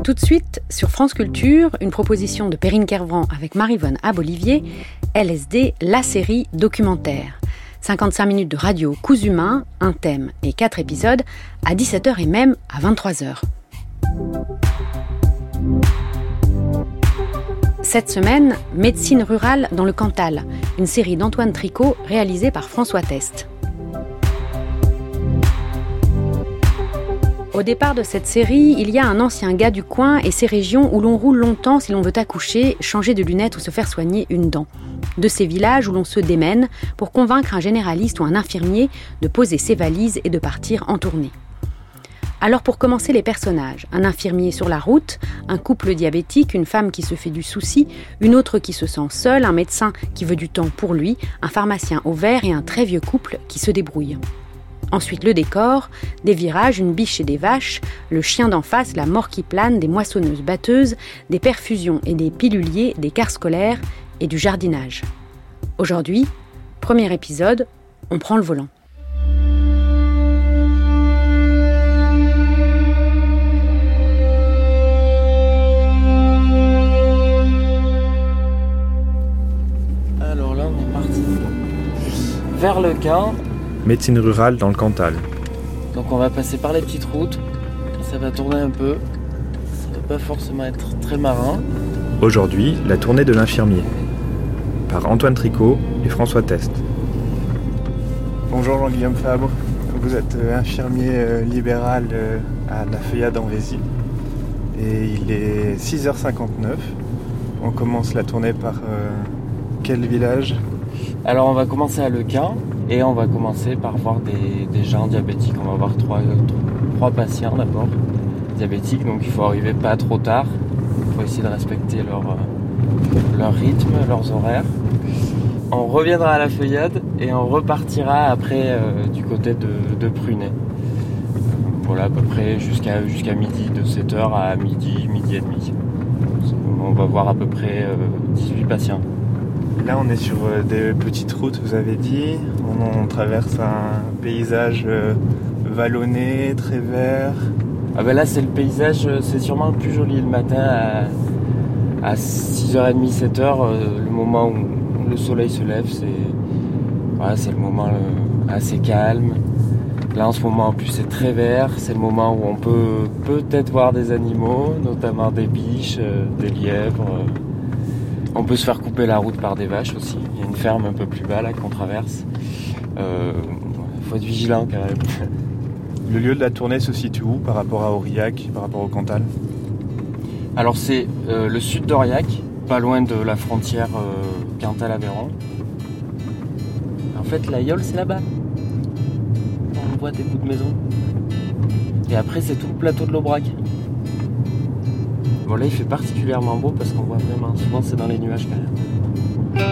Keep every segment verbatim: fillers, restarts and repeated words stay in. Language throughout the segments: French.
Tout de suite, sur France Culture, une proposition de Perrine Kervran avec Maryvonne Abolivier, L S D, la série documentaire. cinquante-cinq minutes de radio cousu main, un thème et quatre épisodes, à dix-sept heures et même à vingt-trois heures. Cette semaine, Médecine rurale dans le Cantal, une série d'Antoine Tricot réalisée par François Test. Au départ de cette série, il y a un ancien gars du coin et ces régions où l'on roule longtemps si l'on veut accoucher, changer de lunettes ou se faire soigner une dent. De ces villages où l'on se démène pour convaincre un généraliste ou un infirmier de poser ses valises et de partir en tournée. Alors pour commencer les personnages, un infirmier sur la route, un couple diabétique, une femme qui se fait du souci, une autre qui se sent seule, un médecin qui veut du temps pour lui, un pharmacien au vert et un très vieux couple qui se débrouille. Ensuite le décor, des virages, une biche et des vaches, le chien d'en face, la mort qui plane, des moissonneuses batteuses, des perfusions et des piluliers, des cars scolaires et du jardinage. Aujourd'hui, premier épisode, on prend le volant. Alors là, on est parti vers le Caen. Médecine rurale dans le Cantal. Donc on va passer par les petites routes, ça va tourner un peu, ça va pas forcément être très marin. Aujourd'hui, la tournée de l'infirmier, par Antoine Tricot et François Test. Bonjour Jean-Guillaume Fabre, vous êtes infirmier libéral à La Feuillade en Vézy et il est six heures cinquante-neuf. On commence la tournée par euh, quel village ? Alors on va commencer à Le Caen. Et on va commencer par voir des, des gens diabétiques. On va voir trois, trois patients d'abord diabétiques. Donc il faut arriver pas trop tard. Il faut essayer de respecter leur, leur rythme, leurs horaires. On reviendra à La Feuillade et on repartira après euh, du côté de, de Prunay. Voilà, à peu près jusqu'à, jusqu'à midi, de sept heures à midi, midi et demi. On va voir à peu près euh, dix-huit patients. Là, on est sur des petites routes, vous avez dit. On, on traverse un paysage vallonné, très vert. Ah ben là, c'est le paysage, c'est sûrement le plus joli le matin à, à six heures trente, sept heures, le moment où le soleil se lève, c'est, voilà, c'est le moment assez calme. Là, en ce moment, en plus, c'est très vert. C'est le moment où on peut peut-être voir des animaux, notamment des biches, des lièvres. On peut se faire couper la route par des vaches aussi. Il y a une ferme un peu plus bas là qu'on traverse. Euh, faut être vigilant quand même. Le lieu de la tournée se situe où par rapport à Aurillac, par rapport au Cantal ? Alors c'est euh, le sud d'Aurillac, pas loin de la frontière euh, Cantal-Aveyron. En fait, l'Aïole c'est là-bas. On voit des bouts de maison. Et après c'est tout le plateau de l'Aubrac. Bon là il fait particulièrement beau parce qu'on voit vraiment, souvent c'est dans les nuages quand même.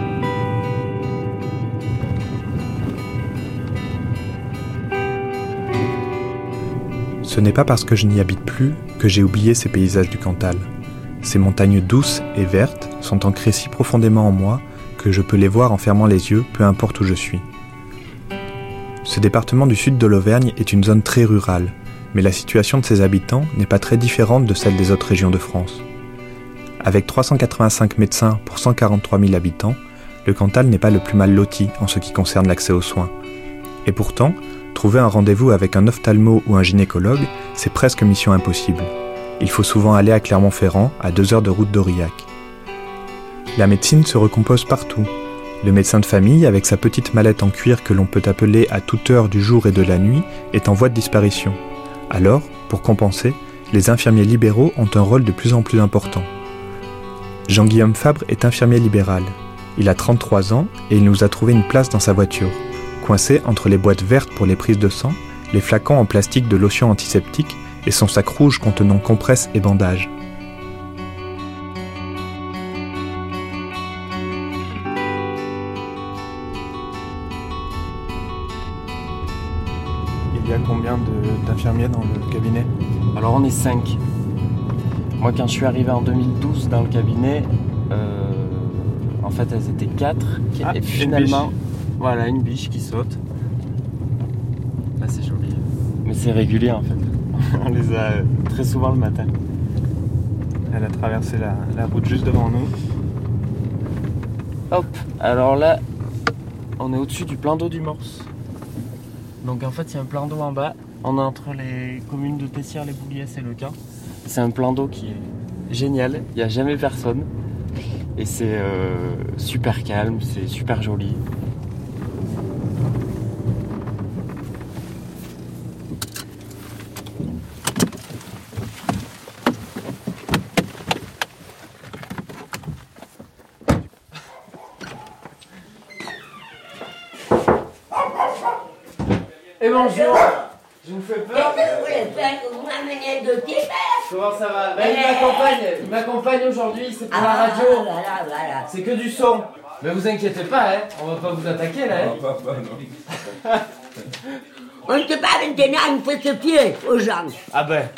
Ce n'est pas parce que je n'y habite plus que j'ai oublié ces paysages du Cantal. Ces montagnes douces et vertes sont ancrées si profondément en moi que je peux les voir en fermant les yeux, peu importe où je suis. Ce département du sud de l'Auvergne est une zone très rurale, mais la situation de ses habitants n'est pas très différente de celle des autres régions de France. Avec trois cent quatre-vingt-cinq médecins pour cent quarante-trois mille habitants, le Cantal n'est pas le plus mal loti en ce qui concerne l'accès aux soins. Et pourtant, trouver un rendez-vous avec un ophtalmo ou un gynécologue, c'est presque mission impossible. Il faut souvent aller à Clermont-Ferrand, à deux heures de route d'Aurillac. La médecine se recompose partout. Le médecin de famille, avec sa petite mallette en cuir que l'on peut appeler à toute heure du jour et de la nuit, est en voie de disparition. Alors, pour compenser, les infirmiers libéraux ont un rôle de plus en plus important. Jean-Guillaume Fabre est infirmier libéral. Il a trente-trois ans et il nous a trouvé une place dans sa voiture, coincé entre les boîtes vertes pour les prises de sang, les flacons en plastique de lotion antiseptique et son sac rouge contenant compresses et bandages. Il y a combien de, d'infirmiers dans le cabinet ? Alors on est cinq. Moi quand je suis arrivé en deux mille douze dans le cabinet, euh, en fait elles étaient quatre. Ah, et finalement, une voilà une biche qui saute. Là c'est joli. Mais c'est régulier en fait. On les a très souvent le matin. Elle a traversé la, la route juste devant nous. Hop, alors là, on est au-dessus du plan d'eau du Morse. Donc en fait, il y a un plan d'eau en bas. On est entre les communes de Tessières-les-Bouliès et Le Quin. C'est un plan d'eau qui est génial, il n'y a jamais personne. Et c'est euh, super calme, c'est super joli. Et bonjour. Je vous fais peur. Qu'est-ce que vous voulez faire que vous m'amenez de pied faire? Comment ça va? Ben, il m'accompagne, il m'accompagne aujourd'hui, c'est pour la Ah, radio. voilà, voilà. C'est que du son. Mais vous inquiétez pas, hein, on va pas vous attaquer là. Hein. On ne peut pas maintenant, il faut se fier aux gens. Ah ben.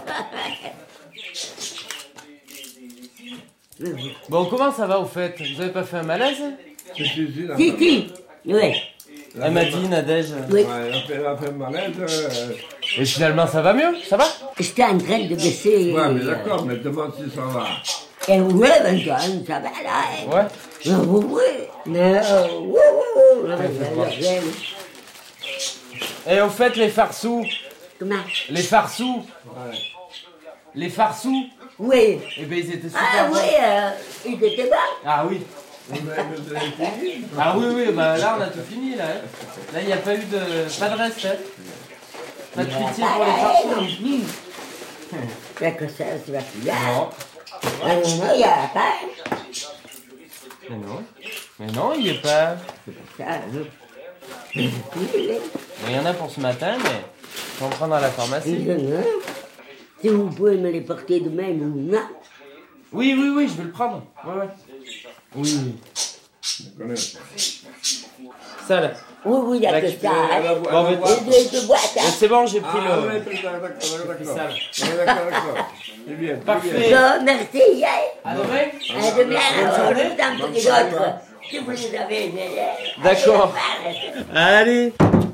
Bon, comment ça va au fait? Vous avez pas fait un malaise? Si, si, oui. Elle m'a dit, Nadège. Oui. Ouais, elle a fait, elle a fait malade. Euh... Et finalement, ça va mieux? Ça va? J'étais en train de baisser. Ouais, mais d'accord, mais demande si ça va. Et oui, ben, ça va là. Hein. Ouais. Oui, oui, oui. Mais, euh, oui, oui, oui. Ouais, et au fait, les farcous? Comment? Les farcous? Ouais. Les farcous? Oui. Eh ben, ils étaient super Ah bons. oui, euh, ils étaient bons. Ah oui. Vous avez vous avez fini? Ah oui, oui, bah là, on a tout fini, là. Hein. Là, il n'y a pas eu de... Pas de reste, hein. Pas de pitié pour les Ah, farceaux. non plus. Mais que ça, c'est pas plus là. Non. Ah non, non, il n'y a pas. Mais non. Mais non, il n'y est pas. C'est pour ça, non. Mais il y en a pour ce matin, mais je vais en prendre à la pharmacie. Non. Si vous pouvez me les porter demain ou non. Oui, oui, oui, je vais le prendre. Ouais, ouais. Oui. Je connais. Ça, là. Oui, oui, il y a Là, que tu ça. peux- hein. Bon, mais- Et deux, deux boîtes, Mais hein. c'est bon, j'ai pris Ah, le... ouais, d'accord, d'accord, d'accord, pris d'accord. ça, là. Ouais, d'accord, d'accord. C'est bien, c'est Parfait. bien. Bon, merci, hein. À demain. À demain, alors, je vous en prie d'autres. Si vous les avez, mais... D'accord. Allez.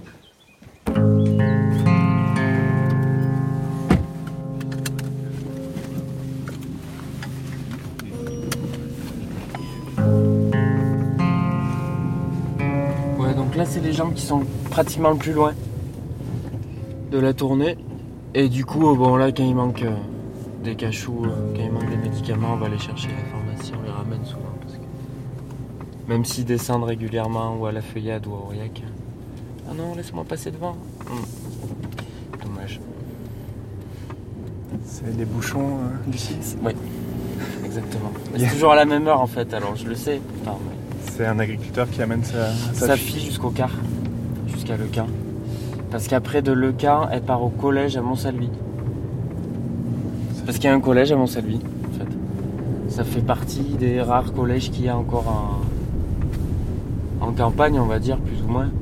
Ouais, donc là, c'est les jambes qui sont pratiquement le plus loin de la tournée. Et du coup, bon, là, quand il manque euh, des cachous, euh, quand il manque des médicaments, on va les chercher à la pharmacie, on les ramène souvent. Parce que même s'ils descendent régulièrement, ou à la Feuillade, ou à Aurillac. Ah non, laisse-moi passer devant. Hum. Dommage. C'est les bouchons euh, du site. Oui, exactement. Mais Yeah. c'est toujours à la même heure en fait, alors je le sais. Putain, mais... C'est un agriculteur qui amène sa, sa Sa fille. fille jusqu'au quart, jusqu'à Le Quin. Parce qu'après de Le Quin, elle part au collège à Montsalvi. Parce qu'il y a un collège à Montsalvi, en fait. Ça fait partie des rares collèges qu'il y a encore en, en campagne, on va dire, plus ou moins.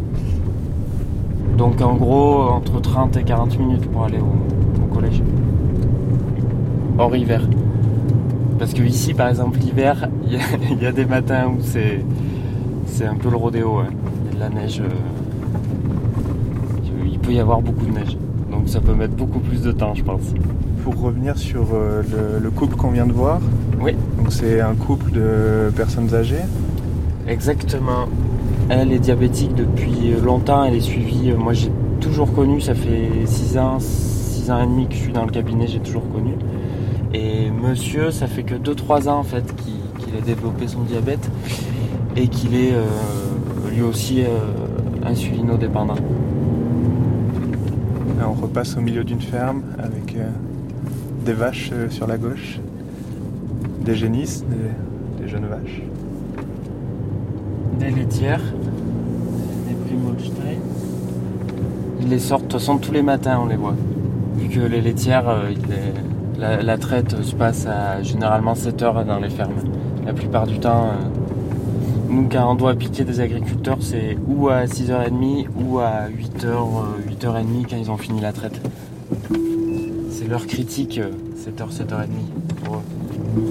Donc en gros, entre trente et quarante minutes pour aller au, au collège. Hors hiver. Parce que ici, par exemple, l'hiver, il y, y a des matins où c'est c'est un peu le rodéo. Hein. Il y a de la neige. Euh, il peut y avoir beaucoup de neige. Donc ça peut mettre beaucoup plus de temps, je pense. Pour revenir sur euh, le, le couple qu'on vient de voir, Oui, donc c'est un couple de personnes âgées. exactement. Elle est diabétique depuis longtemps. Elle est suivie. Moi, j'ai toujours connu. Ça fait six ans, six ans et demi que je suis dans le cabinet. J'ai toujours connu. Et monsieur, ça fait que deux trois ans en fait qu'il, qu'il a développé son diabète et qu'il est euh, lui aussi euh, insulinodépendant. Là, on repasse au milieu d'une ferme avec euh, des vaches euh, sur la gauche, des génisses, des, des jeunes vaches. Des laitières, des Primolstein. Ils les sortent de toute façon tous les matins, on les voit. Vu que les laitières, euh, ils les- la, la traite se passe à généralement sept heures dans les fermes. La plupart du temps, euh, nous quand on doit piquer des agriculteurs, c'est ou à six heures trente ou à huit heures, huit heures trente quand ils ont fini la traite. C'est l'heure critique, euh, sept heures, sept heures trente pour eux.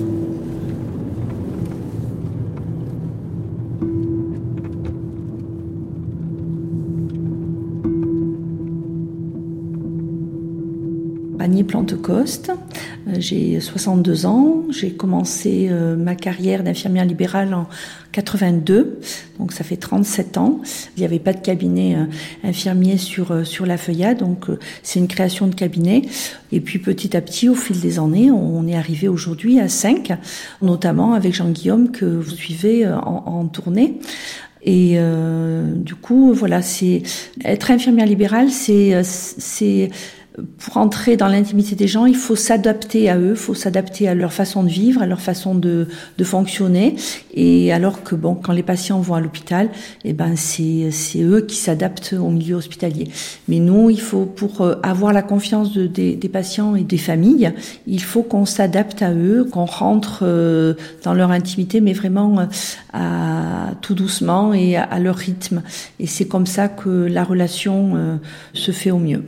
compagnie Plantecoste. J'ai soixante-deux ans. J'ai commencé ma carrière d'infirmière libérale en quatre-vingt-deux, donc ça fait trente-sept ans. Il n'y avait pas de cabinet infirmier sur, sur la Feuillade, donc c'est une création de cabinet. Et puis petit à petit, au fil des années, on est arrivé aujourd'hui à cinq, notamment avec Jean-Guillaume que vous suivez en, en tournée. Et euh, du coup, voilà, c'est être infirmière libérale, c'est c'est pour entrer dans l'intimité des gens, il faut s'adapter à eux, il faut s'adapter à leur façon de vivre, à leur façon de de fonctionner. Et alors que bon, quand les patients vont à l'hôpital, eh ben c'est c'est eux qui s'adaptent au milieu hospitalier. Mais nous, il faut pour avoir la confiance de, des, des patients et des familles, il faut qu'on s'adapte à eux, qu'on rentre dans leur intimité, mais vraiment à tout doucement et à, à leur rythme. Et c'est comme ça que la relation euh, se fait au mieux.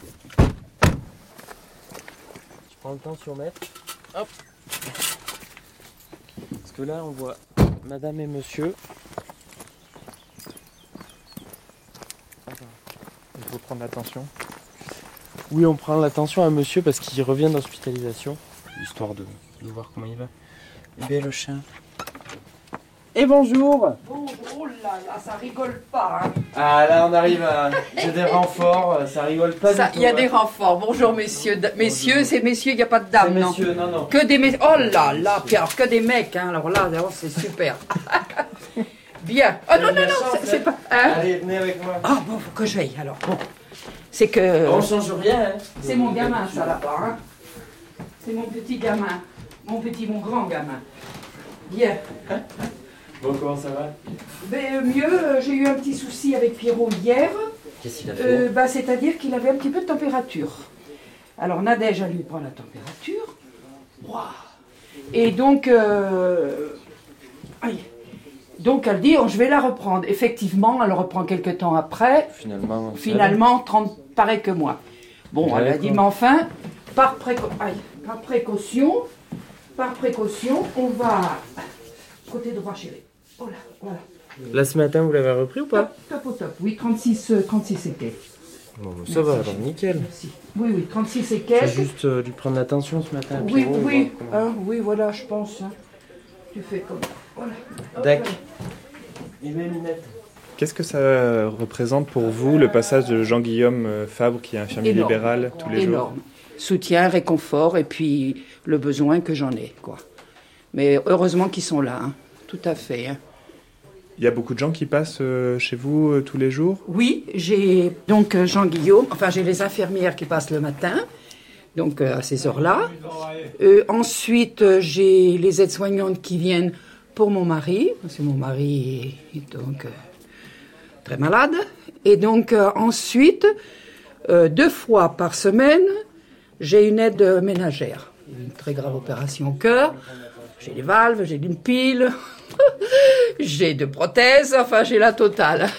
Le tensiomètre. Hop. Parce que là on voit madame et monsieur. Il faut prendre l'attention. Oui, on prend l'attention à monsieur parce qu'il revient d'hospitalisation. Histoire de, de voir comment il va. Et bien le chien. Et bonjour. Bonjour, oh là là, ça rigole pas. Hein. Ah là on arrive à... J'ai des renforts, ça rigole pas ça, du tout. Il y a hein. des renforts. Bonjour messieurs. D- messieurs, bonjour. C'est messieurs, il n'y a pas de dames, c'est non messieurs, non, non. Que des messieurs. Oh là là, Pierre, que des mecs. Hein. Alors là, c'est super. Bien. Oh non, non, non, chance, c'est, c'est pas... Hein. Allez, venez avec moi. Ah bon, faut que j'aille alors. Bon. C'est que... On change rien. Hein. C'est mon gamin, ça là-bas. Hein. C'est mon petit gamin. Mon petit, mon grand gamin. Bien. Bon, comment ça va? Ben, mieux, euh, j'ai eu un petit souci avec Pierrot hier. Qu'est-ce qu'il a fait? euh, bah, C'est-à-dire qu'il avait un petit peu de température. Alors Nadège, elle lui prend la température. Wow. Et donc, euh, aïe. Donc elle dit, oh, je vais la reprendre. Effectivement, elle reprend quelques temps après. Finalement, Finalement, trente, pareil que moi. Bon, ouais, elle a dit, mais enfin, par, préco- aïe, par précaution, par précaution, on va... Côté droit, chérie. Oh là, voilà. Là, ce matin, vous l'avez repris ou pas? Top, top au top. Oui, trente-six, euh, trente-six séquelles. Bon, bah, ça Merci, va, alors nickel. Merci. Oui, oui, trente-six séquelles. C'est juste euh, lui prendre l'attention ce matin. Oui, Pierrot, oui, hein, oui, voilà, je pense. Hein. Tu fais comme... Voilà. D'accord. Il met minette. Qu'est-ce que ça représente pour vous, le passage de Jean-Guillaume Fabre, qui est infirmier Énorme. libéral tous les Énorme. jours? Soutien, réconfort, et puis le besoin que j'en ai, quoi. Mais heureusement qu'ils sont là, hein. Tout à fait. Hein. Il y a beaucoup de gens qui passent euh, chez vous euh, tous les jours? Oui, j'ai donc euh, Jean-Guillaume, enfin j'ai les infirmières qui passent le matin, donc euh, à ces heures-là. Euh, ensuite, euh, j'ai les aides-soignantes qui viennent pour mon mari, parce que mon mari est donc euh, très malade. Et donc euh, ensuite, euh, deux fois par semaine, j'ai une aide ménagère. Une très grave opération au cœur. J'ai des valves, j'ai une pile, j'ai deux prothèses, enfin j'ai la totale.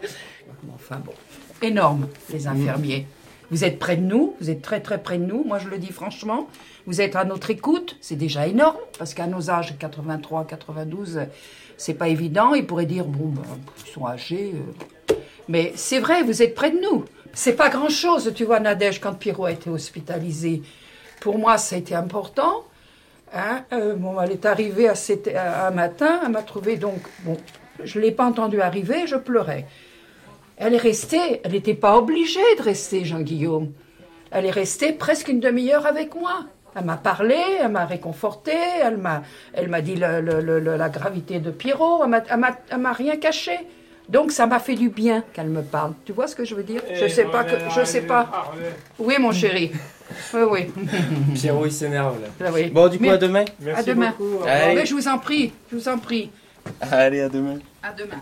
Enfin bon, énorme les infirmiers. Vous êtes près de nous, vous êtes très très près de nous, moi je le dis franchement. Vous êtes à notre écoute, c'est déjà énorme, parce qu'à nos âges, quatre-vingt-trois, quatre-vingt-douze, c'est pas évident. Ils pourraient dire, bon, ben, ils sont âgés. Euh... Mais c'est vrai, vous êtes près de nous. C'est pas grand-chose, tu vois, Nadège, quand Pierrot a été hospitalisé. Pour moi, ça a été important. Hein, euh, bon, elle est arrivée à sept, à, un matin, elle m'a trouvé donc, bon, je ne l'ai pas entendue arriver, je pleurais. Elle est restée, elle n'était pas obligée de rester, Jean-Guillaume. Elle est restée presque une demi-heure avec moi. Elle m'a parlé, elle m'a réconfortée, elle m'a, elle m'a dit le, le, le, la gravité de Pierrot, elle m'a, elle m'a, elle m'a rien caché. Donc ça m'a fait du bien qu'elle me parle. Tu vois ce que je veux dire? Je sais pas que, je sais pas. Oui, mon chéri. Oui, oui. Pierrot, il s'énerve là. Là, oui. Bon, du coup, Mais, à demain. Merci à demain. Beaucoup. Allez. Mais je vous en prie, je vous en prie. Allez, à demain. À demain.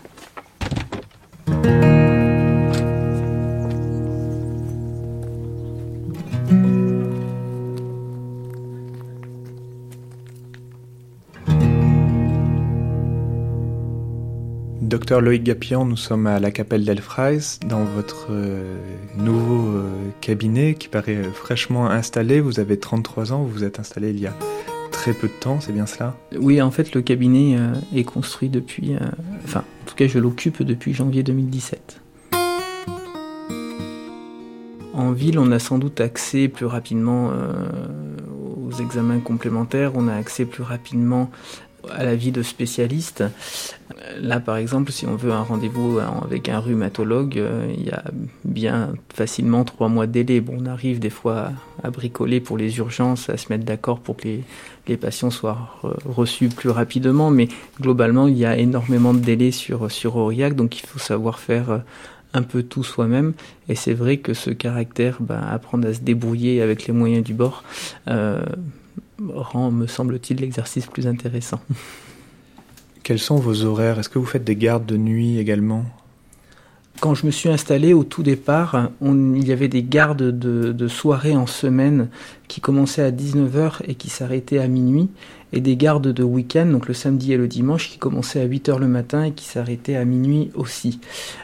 Docteur Loïc Gapillan, nous sommes à la Capelle d'Elfraïs, dans votre euh, nouveau euh, cabinet qui paraît euh, fraîchement installé. Vous avez trente-trois ans, vous vous êtes installé il y a très peu de temps, c'est bien cela? Oui, en fait, le cabinet euh, est construit depuis... Euh, enfin, en tout cas, je l'occupe depuis janvier deux mille dix-sept. En ville, on a sans doute accès plus rapidement euh, aux examens complémentaires, on a accès plus rapidement à la vie de spécialiste. Là, par exemple, si on veut un rendez-vous avec un rhumatologue, euh, il y a bien facilement trois mois de délai. Bon, on arrive des fois à bricoler pour les urgences, à se mettre d'accord pour que les, les patients soient reçus plus rapidement, mais globalement, il y a énormément de délais sur, sur Aurillac, donc il faut savoir faire un peu tout soi-même. Et c'est vrai que ce caractère, ben, apprendre à se débrouiller avec les moyens du bord, euh, rend, me semble-t-il, l'exercice plus intéressant. Quels sont vos horaires ? Est-ce que vous faites des gardes de nuit également ? Quand je me suis installé au tout départ, on, il y avait des gardes de, de soirée en semaine qui commençaient à dix-neuf heures et qui s'arrêtaient à minuit, et des gardes de week-end, donc le samedi et le dimanche, qui commençaient à huit heures le matin et qui s'arrêtaient à minuit aussi.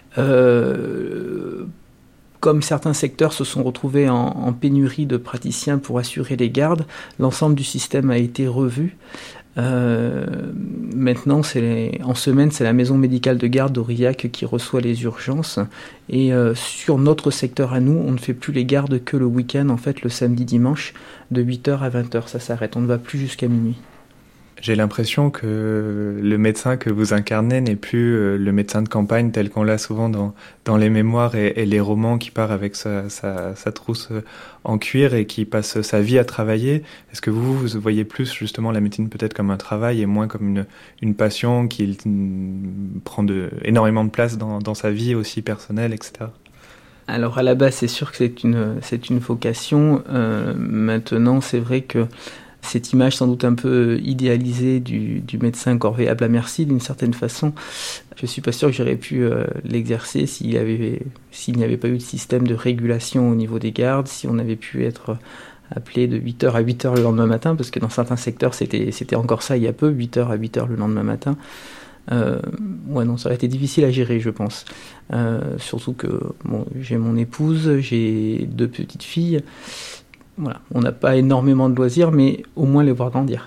Euh, Comme certains secteurs se sont retrouvés en, en pénurie de praticiens pour assurer les gardes, l'ensemble du système a été revu. Euh, maintenant, c'est les, en semaine, c'est la maison médicale de garde d'Aurillac qui reçoit les urgences. Et euh, sur notre secteur à nous, on ne fait plus les gardes que le week-end, en fait, le samedi-dimanche, de huit heures à vingt heures. Ça s'arrête, on ne va plus jusqu'à minuit. J'ai l'impression que le médecin que vous incarnez n'est plus le médecin de campagne tel qu'on l'a souvent dans, dans les mémoires et, et les romans, qui part avec sa, sa, sa trousse en cuir et qui passe sa vie à travailler. Est-ce que vous, vous voyez plus justement la médecine peut-être comme un travail et moins comme une, une passion qui prend de, énormément de place dans, dans sa vie aussi personnelle, et cetera? Alors à la base, c'est sûr que c'est une, c'est une vocation. Euh, maintenant, c'est vrai que cette image sans doute un peu idéalisée du, du médecin corvéable à merci, d'une certaine façon, je suis pas sûr que j'aurais pu euh, l'exercer s'il avait, s'il n'y avait pas eu de système de régulation au niveau des gardes, si on avait pu être appelé de huit heures à huit heures le lendemain matin, parce que dans certains secteurs c'était, c'était encore ça il y a peu, huit heures à huit heures le lendemain matin. Euh, ouais non, ça aurait été difficile à gérer, je pense. Euh, surtout que bon, j'ai mon épouse, j'ai deux petites filles. Voilà, on n'a pas énormément de loisirs, mais au moins les voir grandir.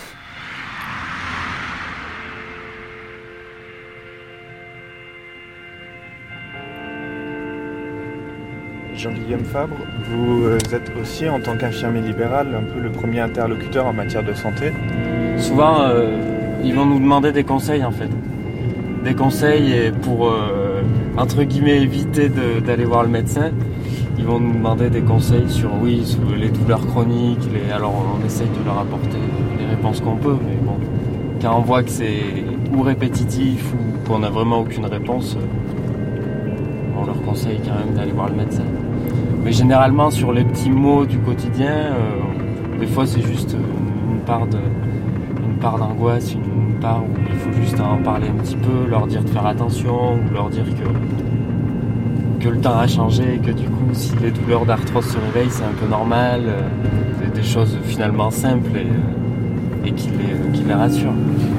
Jean-Guillaume Fabre, vous êtes aussi, en tant qu'infirmier libéral, un peu le premier interlocuteur en matière de santé. Souvent, euh, ils vont nous demander des conseils, en fait. Des conseils pour, euh, entre guillemets, éviter de, d'aller voir le médecin. Ils vont nous demander des conseils sur, oui, sur les douleurs chroniques. Les... Alors, on essaye de leur apporter les réponses qu'on peut. Mais bon, quand on voit que c'est ou répétitif ou qu'on n'a vraiment aucune réponse, on leur conseille quand même d'aller voir le médecin. Mais généralement, sur les petits mots du quotidien, euh, des fois, c'est juste une part, de, une part d'angoisse, une part où il faut juste en parler un petit peu, leur dire de faire attention, ou leur dire que... que le temps a changé et que du coup, si les douleurs d'arthrose se réveillent, c'est un peu normal. Euh, c'est des choses finalement simples et, euh, et qui, les, euh, qui les rassurent.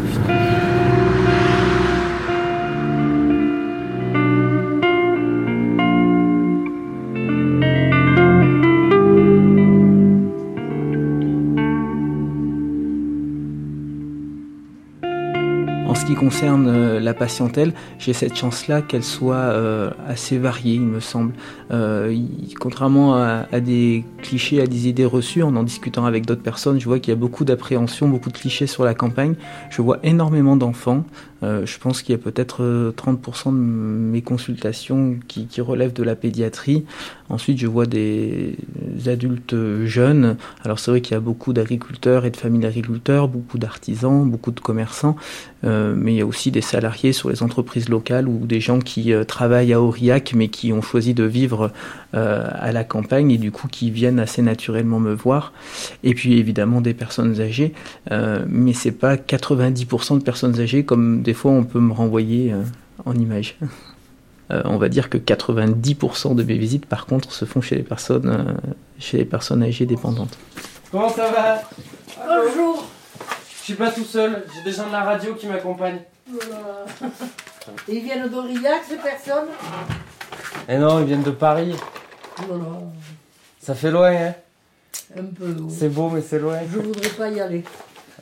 En ce qui concerne euh, la patientèle, j'ai cette chance-là qu'elle soit euh, assez variée, il me semble. Euh, il, contrairement à, à des clichés, à des idées reçues, en en discutant avec d'autres personnes, je vois qu'il y a beaucoup d'appréhension, beaucoup de clichés sur la campagne. Je vois énormément d'enfants. Euh, je pense qu'il y a peut-être trente pour cent de mes consultations qui, qui relèvent de la pédiatrie. Ensuite, je vois des adultes jeunes. Alors c'est vrai qu'il y a beaucoup d'agriculteurs et de familles d'agriculteurs, beaucoup d'artisans, beaucoup de commerçants. Euh, mais il y a aussi des salariés sur les entreprises locales ou des gens qui euh, travaillent à Aurillac mais qui ont choisi de vivre euh, à la campagne et du coup qui viennent assez naturellement me voir. Et puis évidemment des personnes âgées, euh, mais c'est pas quatre-vingt-dix pour cent de personnes âgées comme des fois on peut me renvoyer euh, en image. Euh, on va dire que quatre-vingt-dix pour cent de mes visites par contre se font chez les personnes, euh, chez les personnes âgées dépendantes. Comment ça va? Bonjour. Je suis pas tout seul, j'ai des gens de la radio qui m'accompagnent. Voilà. Ils viennent d'Aurillac, ces personnes? Eh non, ils viennent de Paris. Voilà. Ça fait loin, hein? Un peu. Oui. C'est beau, mais c'est loin. Je voudrais pas y aller.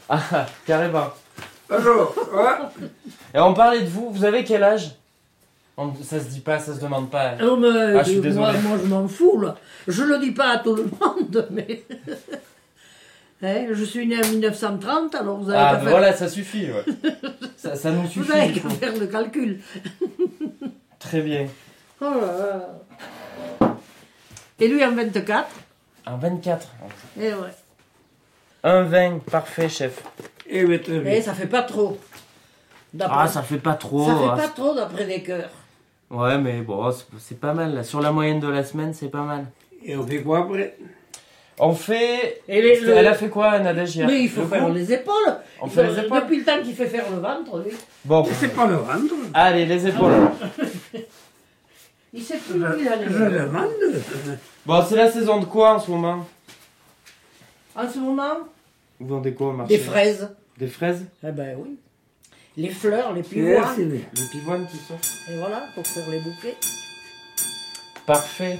Ah, carrément. Bonjour, ouais. Et on parlait de vous, vous avez quel âge? On, ça se dit pas, ça se demande pas. Non, mais Ah, je suis désolé. moi, moi, je m'en fous, là. Je le dis pas à tout le monde, mais... Hein, je suis né en mille neuf cent trente, alors vous avez Ah, qu'à ben faire... voilà, ça suffit, ouais. ça, ça nous suffit. Vous avez du qu'à coup. faire le calcul. Très bien. Oh là là. Et lui en vingt-quatre. Un vingt-quatre. Et ouais. Un vingt, parfait, chef. Et bien, très bien. Et ça fait pas trop. D'après- Ah, ça fait pas trop. Ça fait ah, pas trop d'après les cœurs. Ouais, mais bon, c'est, c'est pas mal. Là. Sur la moyenne de la semaine, c'est pas mal. Et on fait quoi après? On fait... Et les- le- Elle a fait quoi, Nadège, hier? Mais il faut Le faire coup les épaules. On Il fait faut- les épaules Depuis le temps qu'il fait faire le ventre, lui. Bon. C'est pas le ventre. Allez, les épaules. Il sait plus où il allait. Je le vends. Bon, c'est la saison de quoi en ce moment? En ce moment, Vous vendez quoi au marché? des fraises. Des fraises? Eh ben oui. Les fleurs, les pivoines. Merci. Les pivoines qui sont. Et voilà, pour faire les bouquets. Parfait.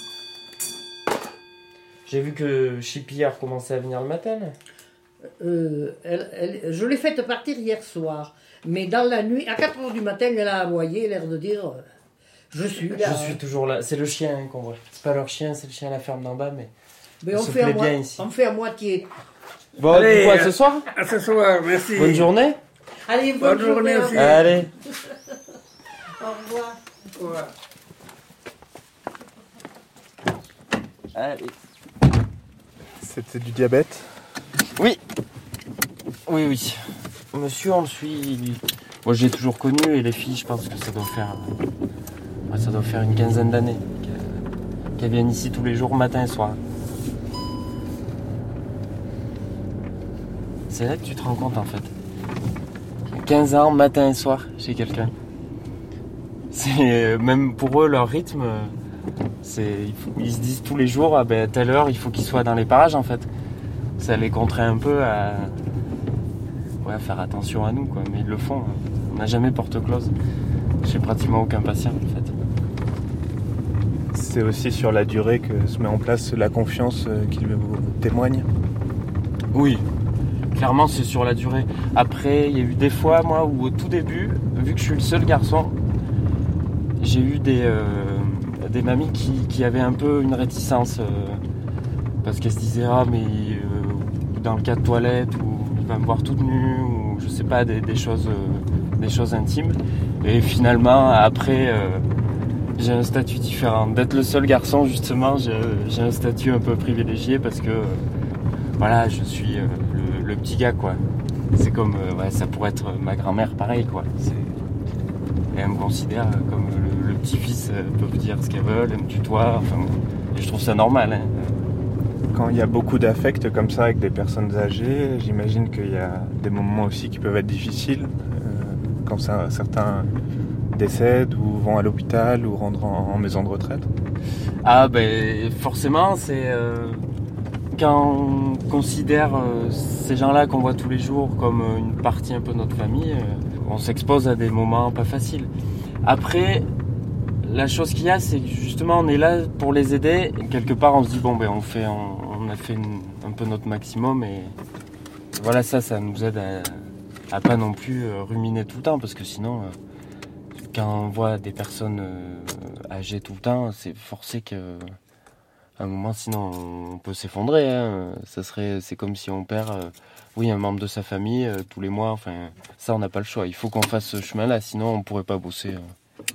J'ai vu que Chippy a recommencé à venir le matin. là. Euh, elle, elle- je l'ai faite partir hier soir. Mais dans la nuit, à quatre heures du matin, elle a aboyé, l'air de dire euh, je suis là. Je suis toujours là. C'est le chien hein, qu'on voit. C'est pas leur chien, c'est le chien à la ferme d'en bas, mais. Mais il on se fait, à plaît moi- bien ici. on fait à moitié. Bon, Allez, du coup, à euh, ce soir. À ce soir, merci. Bonne journée. Allez, bonne, Bonne journée journée. aussi. Allez. Au revoir. Ouais. Allez. C'était du diabète. Oui. Oui, oui. Monsieur, on le suit. Moi, j'ai toujours connu et les filles, je pense que ça doit faire. Ouais, ça doit faire une quinzaine d'années qu'elles- qu'elles viennent ici tous les jours, matin et soir. C'est là que tu te rends compte en fait. quinze ans, matin et soir, chez quelqu'un. C'est même pour eux leur rythme. C'est, il faut- ils se disent tous les jours, ah ben, à telle heure, il faut qu'ils soient dans les parages en fait. Ça les contraint un peu à, ouais, à faire attention à nous, quoi. Mais ils le font. On n'a jamais porte close. J'ai pratiquement aucun patient en fait. C'est aussi sur la durée que se met en place la confiance euh, qu'il vous témoigne. Oui, clairement c'est sur la durée. Après, il y a eu des fois, moi, où au tout début, vu que je suis le seul garçon, j'ai eu des, euh, des mamies qui, qui avaient un peu une réticence. euh, parce qu'elles se disaient, ah mais euh, dans le cas de toilette, ou il va me voir toute nue, ou je sais pas, des, des, choses, euh, des choses intimes. Et finalement, après, euh, j'ai un statut différent. D'être le seul garçon, justement, j'ai, j'ai un statut un peu privilégié parce que... euh, Voilà, je suis euh, le, le petit gars, quoi. C'est comme, euh, ouais, ça pourrait être ma grand-mère, pareil, quoi. C'est... Et elle me considère euh, comme le, le petit-fils, euh, peuvent dire ce qu'elles veulent, elle me tutoie, enfin, et je trouve ça normal, hein. Quand il y a beaucoup d'affect comme ça avec des personnes âgées, j'imagine qu'il y a des moments aussi qui peuvent être difficiles. euh, quand ça, certains décèdent ou vont à l'hôpital ou rentrent en, en maison de retraite. Ah, ben, forcément, c'est... euh, Quand on considère euh, ces gens-là qu'on voit tous les jours comme euh, une partie un peu de notre famille, euh, on s'expose à des moments pas faciles. Après, la chose qu'il y a, c'est que justement on est là pour les aider. Et quelque part, on se dit bon ben on fait, on, on a fait une, un peu notre maximum et voilà, ça, ça nous aide à, à pas non plus euh, ruminer tout le temps parce que sinon, euh, quand on voit des personnes euh, âgées tout le temps, c'est forcé que à un moment, sinon, on peut s'effondrer. Hein. Ça serait, c'est comme si on perd, euh, oui, un membre de sa famille euh, tous les mois. Enfin, ça, on n'a pas le choix. Il faut qu'on fasse ce chemin-là, sinon, on pourrait pas bosser. euh.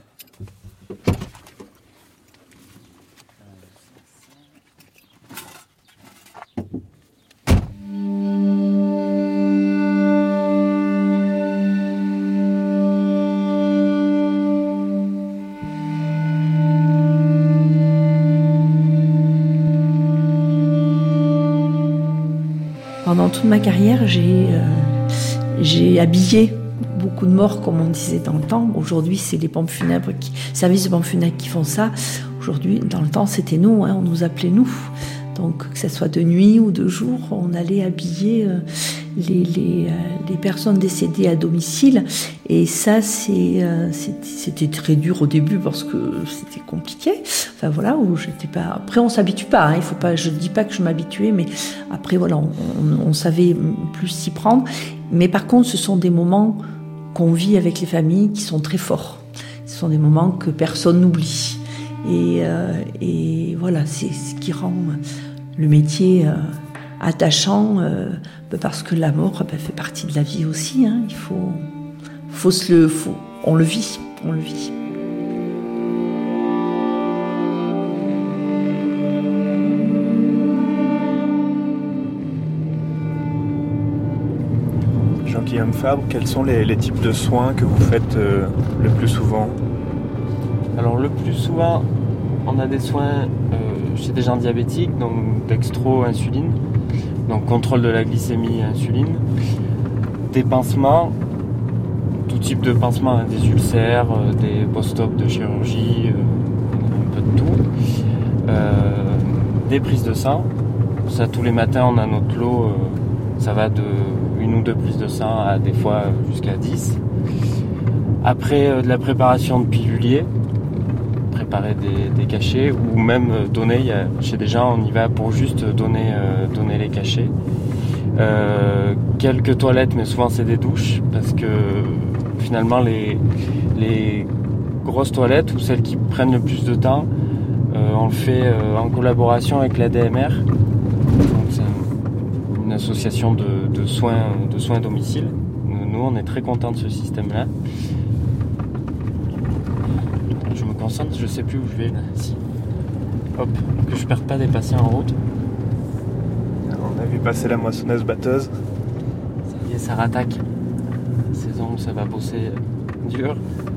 Pendant toute ma carrière, j'ai euh, j'ai habillé beaucoup de morts, comme on disait dans le temps. Aujourd'hui, c'est les pompes funèbres, qui, services de pompes funèbres qui font ça. Aujourd'hui, dans le temps, c'était nous, hein, on nous appelait nous. Donc, que ce soit de nuit ou de jour, on allait habiller euh, les, les, euh, les personnes décédées à domicile. Et ça, c'est, euh, c'était, c'était très dur au début parce que c'était compliqué. Enfin voilà, où j'étais pas. Après, on s'habitue pas. Hein, il faut pas. Je dis pas que je m'habituais, mais après voilà, on, on, on savait plus s'y prendre. Mais par contre, ce sont des moments qu'on vit avec les familles qui sont très forts. Ce sont des moments que personne n'oublie. Et, euh, et voilà, c'est ce qui rend le métier euh, attachant, euh, parce que la mort ben, fait partie de la vie aussi. Hein. Il faut, faut se le, faut, on le vit, on le vit. Jean-Guillaume Fabre, quels sont les, les types de soins que vous faites euh, le plus souvent ? Alors le plus souvent, on a des soins euh, chez des gens diabétiques, donc dextro-insuline, donc contrôle de la glycémie et insuline, des pansements, tout type de pansements, hein, des ulcères, euh, des post-op de chirurgie, euh, un peu de tout, euh, des prises de sang, ça tous les matins on a notre lot, euh, ça va de une ou deux prises de sang à des fois jusqu'à dix. Après euh, de la préparation de piluliers, préparer des, des cachets ou même donner, il y a, chez des gens on y va pour juste donner, euh, donner les cachets. Euh, quelques toilettes, mais souvent c'est des douches parce que finalement les, les grosses toilettes ou celles qui prennent le plus de temps, euh, on le fait euh, en collaboration avec l'A D M R. Donc c'est un, une association de, de, soins, de soins à domicile. Nous on est très contents de ce système-là. Je me concentre, je sais plus où je vais là. Si. Hop, que je perde pas des patients en route. On a vu passer la moissonneuse batteuse. Ça y est, ça rattaque. Saison où ça va bosser dur.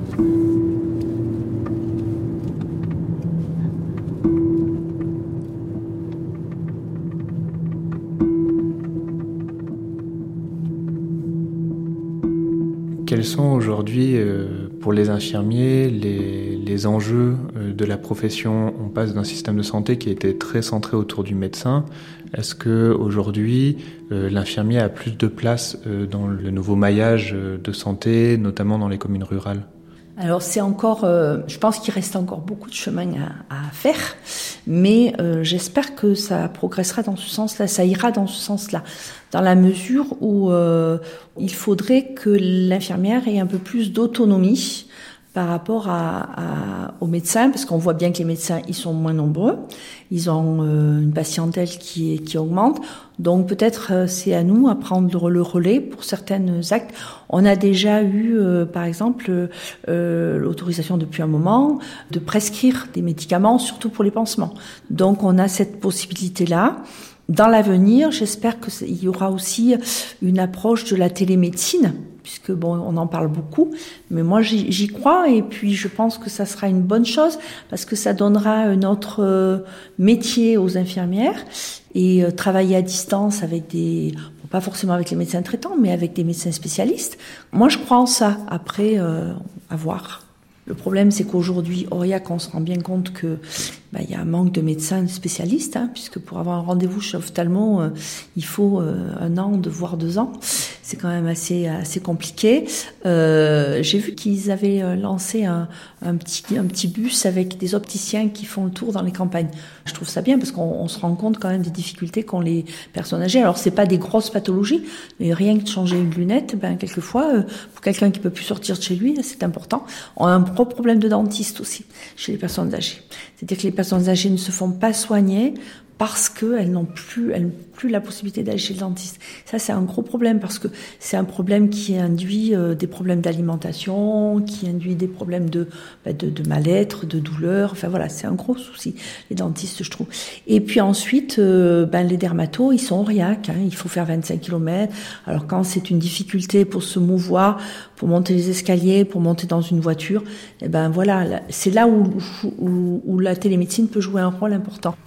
Quels sont aujourd'hui, euh, pour les infirmiers, les, les enjeux euh, de la profession ? On passe d'un système de santé qui était très centré autour du médecin. Est-ce que aujourd'hui, euh, l'infirmier a plus de place euh, dans le nouveau maillage euh, de santé, notamment dans les communes rurales ? Alors c'est encore, euh, je pense qu'il reste encore beaucoup de chemin à, à faire, mais euh, j'espère que ça progressera dans ce sens-là, ça ira dans ce sens-là, dans la mesure où euh, il faudrait que l'infirmière ait un peu plus d'autonomie par rapport à, à, aux médecins, parce qu'on voit bien que les médecins, ils sont moins nombreux, ils ont euh, une patientèle qui, qui augmente, donc peut-être euh, c'est à nous à prendre le relais pour certains actes. On a déjà eu, euh, par exemple, euh, l'autorisation depuis un moment de prescrire des médicaments, surtout pour les pansements. Donc on a cette possibilité-là. Dans l'avenir, j'espère qu'il y aura aussi une approche de la télémédecine, puisque bon, on en parle beaucoup, mais moi j'y, j'y crois et puis je pense que ça sera une bonne chose parce que ça donnera un autre euh, métier aux infirmières et euh, travailler à distance avec des, bon, pas forcément avec les médecins traitants, mais avec des médecins spécialistes. Moi je crois en ça. Après, euh, à voir. Le problème, c'est qu'aujourd'hui, Aurillac, on se rend bien compte que bah, y a un manque de médecins spécialistes, hein, puisque pour avoir un rendez-vous chez ophtalmo, euh, il faut euh, un an, de voire deux ans. C'est quand même assez assez compliqué. Euh, j'ai vu qu'ils avaient lancé un, un petit un petit bus avec des opticiens qui font le tour dans les campagnes. Je trouve ça bien parce qu'on on se rend compte quand même des difficultés qu'ont les personnes âgées. Alors c'est pas des grosses pathologies, mais rien que de changer une lunette, ben quelquefois euh, pour quelqu'un qui peut plus sortir de chez lui, c'est important. On a un gros problème de dentiste aussi chez les personnes âgées. C'est-à-dire que les personnes âgées ne se font pas soigner parce qu'elles n'ont plus, elles n'ont plus la possibilité d'aller chez le dentiste. Ça, c'est un gros problème parce que c'est un problème qui induit euh, des problèmes d'alimentation, qui induit des problèmes de, bah, de, de mal-être, de douleur. Enfin voilà, c'est un gros souci, les dentistes, je trouve. Et puis ensuite, euh, ben, les dermatos, ils sont Aurillac, hein, il faut faire vingt-cinq kilomètres. Alors quand c'est une difficulté pour se mouvoir, pour monter les escaliers, pour monter dans une voiture, eh ben voilà, c'est là où, où, où la télémédecine peut jouer un rôle important.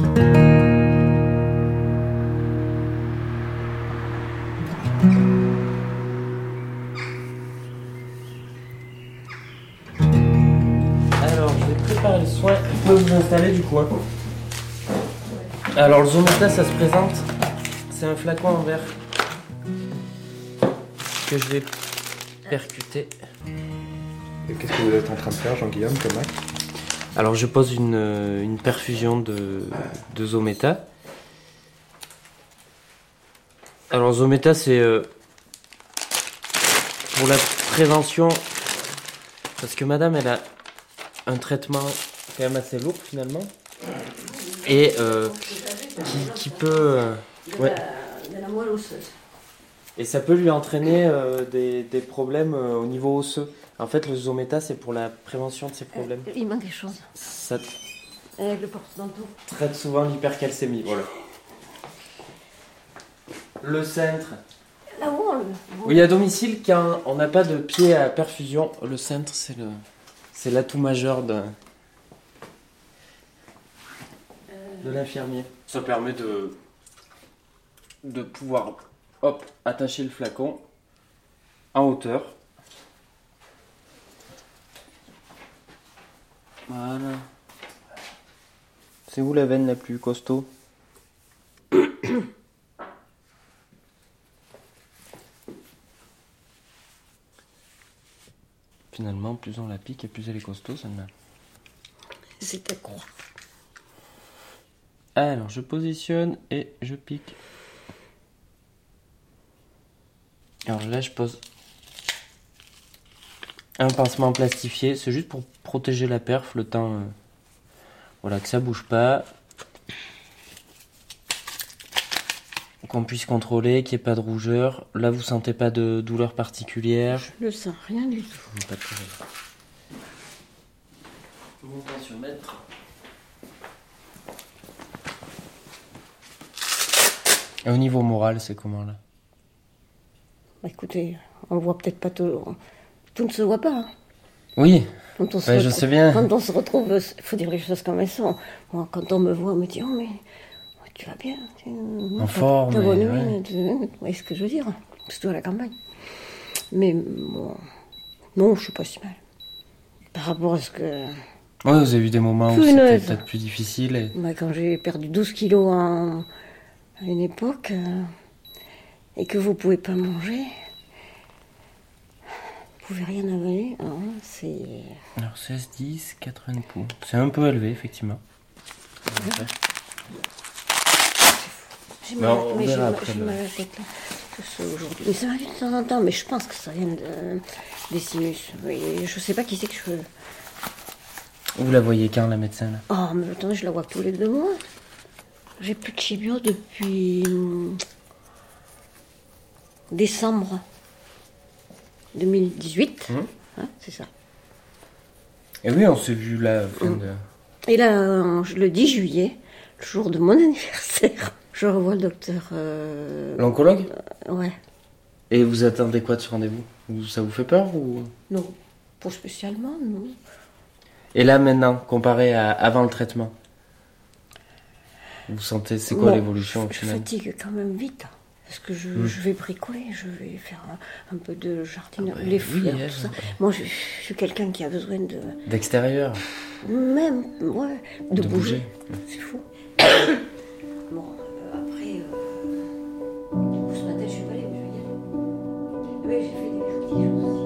Alors, je vais préparer le soin. Je peux vous installer du coup. Hein. Alors, le Zometa, ça se présente. C'est un flacon en verre que je vais percuter. Et qu'est-ce que vous êtes en train de faire, Jean-Guillaume, comme acte ? Alors, je pose une, une perfusion de, de Zometa. Alors, Zometa, c'est euh, pour la prévention, parce que madame, elle a un traitement quand même assez lourd finalement. Et euh, qui, qui peut... Euh, ouais. de, la, de la moelle osseuse. Et ça peut lui entraîner euh, des, des problèmes euh, au niveau osseux. En fait, le Zometa, c'est pour la prévention de ces problèmes. Euh, il manque quelque chose. Ça euh, le porte-manteau. Traite souvent l'hypercalcémie, voilà. Le cintre. Là-haut, le... Oui, à domicile, quand on n'a pas de pied à perfusion, le cintre, c'est le, c'est l'atout majeur de, de l'infirmier. Ça permet de, de pouvoir, hop, attacher le flacon en hauteur. Voilà. C'est où la veine la plus costaud ? Finalement, plus on la pique et plus elle est costaud, celle-là. C'était quoi ? Alors, je positionne et je pique. Alors là, je pose un pansement plastifié. C'est juste pour protéger la perf, le temps euh, voilà, que ça bouge pas. Qu'on puisse contrôler, qu'il n'y ait pas de rougeur. Là, vous sentez pas de douleur particulière ? Je ne sens rien du tout. Pas de problème. Mon tensiomètre. Et au niveau moral, c'est comment là ? Bah, écoutez, on voit peut-être pas tout. Tout ne se voit pas. Hein. Oui, quand on se ouais, retrouve, je sais bien. Quand on se retrouve, il faut dire les choses comme elles sont. Moi, quand on me voit, on me dit, oh mais tu vas bien. Tu... En forme. T'as bonne ouais. mine, tu... Vous voyez ce que je veux dire ? Surtout à la campagne. Mais bon, non, je suis pas si mal. Par rapport à ce que... Ouais, vous avez eu des moments où c'était peut-être plus difficile. Et... Bah, quand j'ai perdu douze kilos en... à une époque, euh... et que vous pouvez pas manger, vous pouvez rien avaler, alors là, c'est... Alors seize, dix, quatre-vingts pouls. C'est un peu élevé, effectivement. Ouais. J'ai mal, on mais verra j'ai après, mal à la tête là. Que ce aujourd'hui. Mais ça m'arrive de temps en temps, mais je pense que ça vient de, des sinus. Et je sais pas qui c'est que je... Vous la voyez quand, la médecin, là ? Oh, mais attendez, je la vois tous les deux mois. J'ai plus de chimio depuis... décembre deux mille dix-huit. Mmh. Hein, c'est ça. Et oui, on s'est vu là, fin mmh. de... Et là, le dix juillet, le jour de mon anniversaire, je revois le docteur... Euh... L'oncologue ? euh, Ouais. Et vous attendez quoi de ce rendez-vous ? Ça vous fait peur ou... Non, pas spécialement, non. Et là, maintenant, comparé à avant le traitement, vous sentez, c'est quoi non, l'évolution au je, final ? Je fatigue quand même vite. Parce que je, mmh. je vais bricoler, je vais faire un, un peu de jardinage, ah bah, les fleurs, oui, tout ça. Ouais. Moi, je, je suis quelqu'un qui a besoin de... D'extérieur. Même, ouais, de, de bouger. bouger. C'est fou. Bon, euh, après, euh, ce matin, je suis pas allée, mais je vais y aller. Mais j'ai fait des vertiges aussi.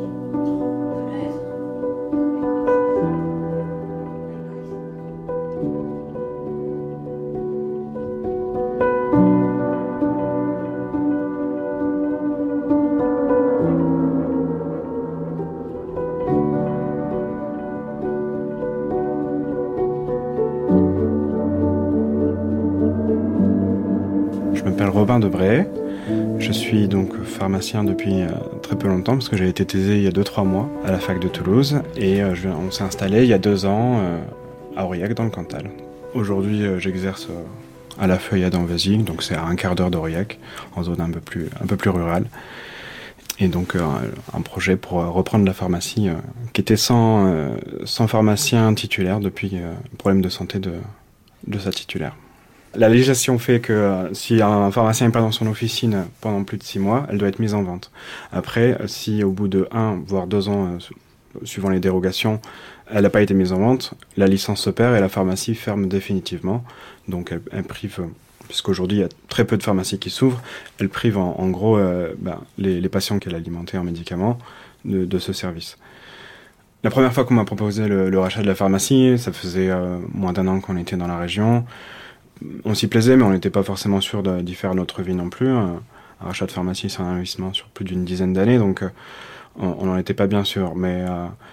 Robin Debray. Je suis donc pharmacien depuis euh, très peu longtemps parce que j'ai été thésé il y a deux trois mois à la fac de Toulouse et euh, je, on s'est installé il y a deux ans euh, à Aurillac dans le Cantal. Aujourd'hui euh, j'exerce euh, à la Feuillade en Vésigue, donc c'est à un quart d'heure d'Aurillac, en zone un peu plus, un peu plus rurale. Et donc euh, un projet pour euh, reprendre la pharmacie euh, qui était sans, euh, sans pharmacien titulaire depuis euh, un problème de santé de, de sa titulaire. La législation fait que euh, si un pharmacien n'est pas dans son officine pendant plus de six mois, elle doit être mise en vente. Après, si au bout de un, voire deux ans, euh, suivant les dérogations, elle n'a pas été mise en vente, la licence se perd et la pharmacie ferme définitivement. Donc elle, elle prive, puisqu'aujourd'hui il y a très peu de pharmacies qui s'ouvrent, elle prive en, en gros euh, ben, les, les patients qu'elle alimentait en médicaments de, de ce service. La première fois qu'on m'a proposé le, le rachat de la pharmacie, ça faisait euh, moins d'un an qu'on était dans la région. On s'y plaisait, mais on n'était pas forcément sûr de, d'y faire notre vie non plus. Un rachat de pharmacie, c'est un investissement sur plus d'une dizaine d'années, donc on n'en était pas bien sûr. Mais euh,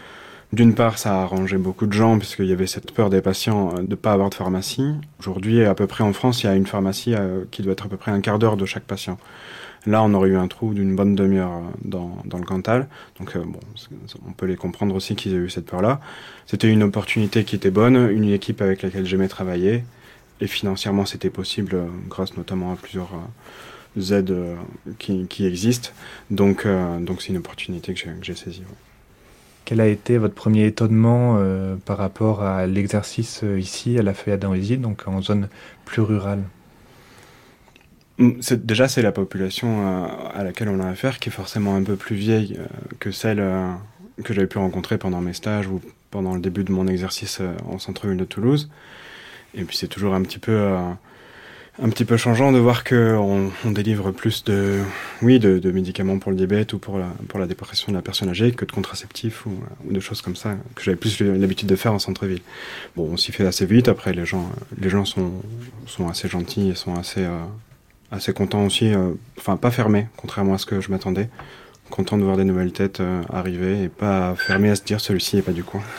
D'une part, ça a arrangé beaucoup de gens puisqu'il y avait cette peur des patients de ne pas avoir de pharmacie. Aujourd'hui, à peu près en France, il y a une pharmacie qui doit être à peu près un quart d'heure de chaque patient. Là, on aurait eu un trou d'une bonne demi-heure dans, dans le Cantal. Donc, euh, bon, on peut les comprendre aussi qu'ils aient eu cette peur-là. C'était une opportunité qui était bonne, une équipe avec laquelle j'aimais travailler. Et financièrement, c'était possible euh, grâce notamment à plusieurs euh, aides euh, qui, qui existent. Donc, euh, donc, c'est une opportunité que j'ai, que j'ai saisie. Ouais. Quel a été votre premier étonnement euh, par rapport à l'exercice euh, ici, à la Feuillade d'Andrézy, donc en zone plus rurale ? C'est, déjà, c'est la population euh, à laquelle on a affaire qui est forcément un peu plus vieille euh, que celle euh, que j'avais pu rencontrer pendant mes stages ou pendant le début de mon exercice euh, en centre-ville de Toulouse. Et puis c'est toujours un petit peu, euh, un petit peu changeant de voir qu'on on délivre plus de, oui, de, de médicaments pour le diabète ou pour la, pour la dépression de la personne âgée que de contraceptifs ou, ou de choses comme ça que j'avais plus l'habitude de faire en centre-ville. Bon, on s'y fait assez vite. Après, les gens, les gens sont, sont assez gentils et sont assez... Euh, assez content aussi, euh, enfin pas fermé, contrairement à ce que je m'attendais. Content de voir des nouvelles têtes euh, arriver et pas fermé à se dire celui-ci est pas du coin.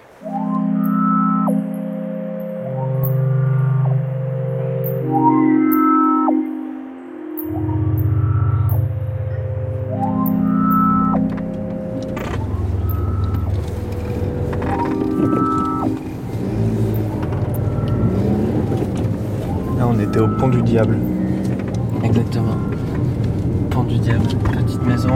Là on était au Pont du Diable. Exactement. Pont du Diable, petite maison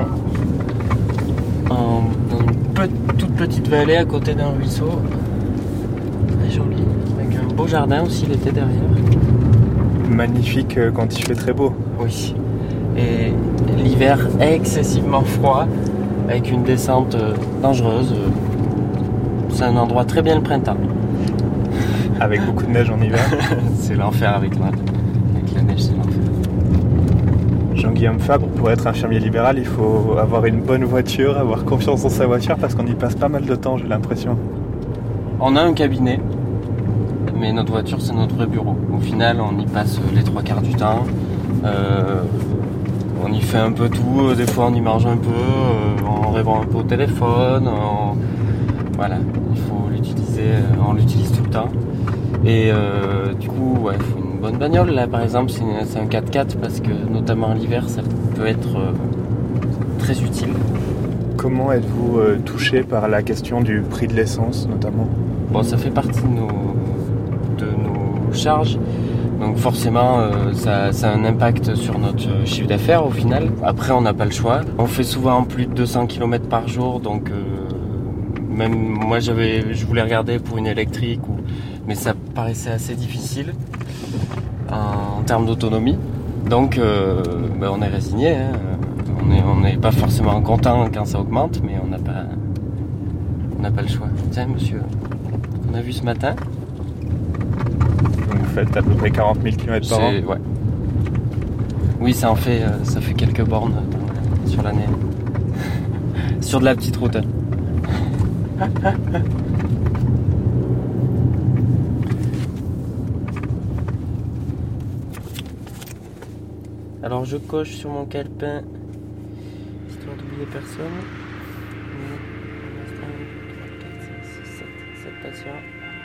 en, dans une pe- toute petite vallée à côté d'un ruisseau. Très joli, avec un beau jardin aussi l'été derrière. Magnifique quand il fait très beau. Oui. Et l'hiver excessivement froid, avec une descente dangereuse. C'est un endroit très bien le printemps. Avec beaucoup de neige en hiver. C'est l'enfer avec la, avec la neige, c'est l'enfer. Jean-Guillaume Fabre, pour être infirmier libéral, il faut avoir une bonne voiture, avoir confiance dans sa voiture, parce qu'on y passe pas mal de temps, j'ai l'impression. On a un cabinet, mais notre voiture, c'est notre vrai bureau. Au final, on y passe les trois quarts du temps. Euh, on y fait un peu tout, des fois on y mange un peu, euh, on répond un peu au téléphone. On... Voilà, il faut l'utiliser, on l'utilise tout le temps. Et euh, du coup, ouais, il faut une bonne bagnole. Là, par exemple, c'est, une, c'est un quatre-quatre parce que, notamment l'hiver, ça peut être euh, très utile. Comment êtes-vous euh, touché par la question du prix de l'essence, notamment ? Bon, ça fait partie de nos, de nos charges. Donc forcément, euh, ça, ça a un impact sur notre chiffre d'affaires au final. Après, on n'a pas le choix. On fait souvent plus de deux cents kilomètres par jour, donc... Euh, Même moi, j'avais, je voulais regarder pour une électrique, ou, mais ça paraissait assez difficile en, en termes d'autonomie. Donc, euh, ben on est résigné. Hein. On n'est on n'est pas forcément content quand ça augmente, mais on n'a pas, on n'a pas le choix. Tiens, monsieur, on a vu ce matin. Donc vous faites à peu près quarante mille kilomètres par an. Ouais. Oui, ça en fait, ça fait quelques bornes dans, sur l'année. Sur de la petite route. Alors je coche sur mon calepin, histoire d'oublier personne. un, deux, trois, quatre, cinq, six, sept, sept patients.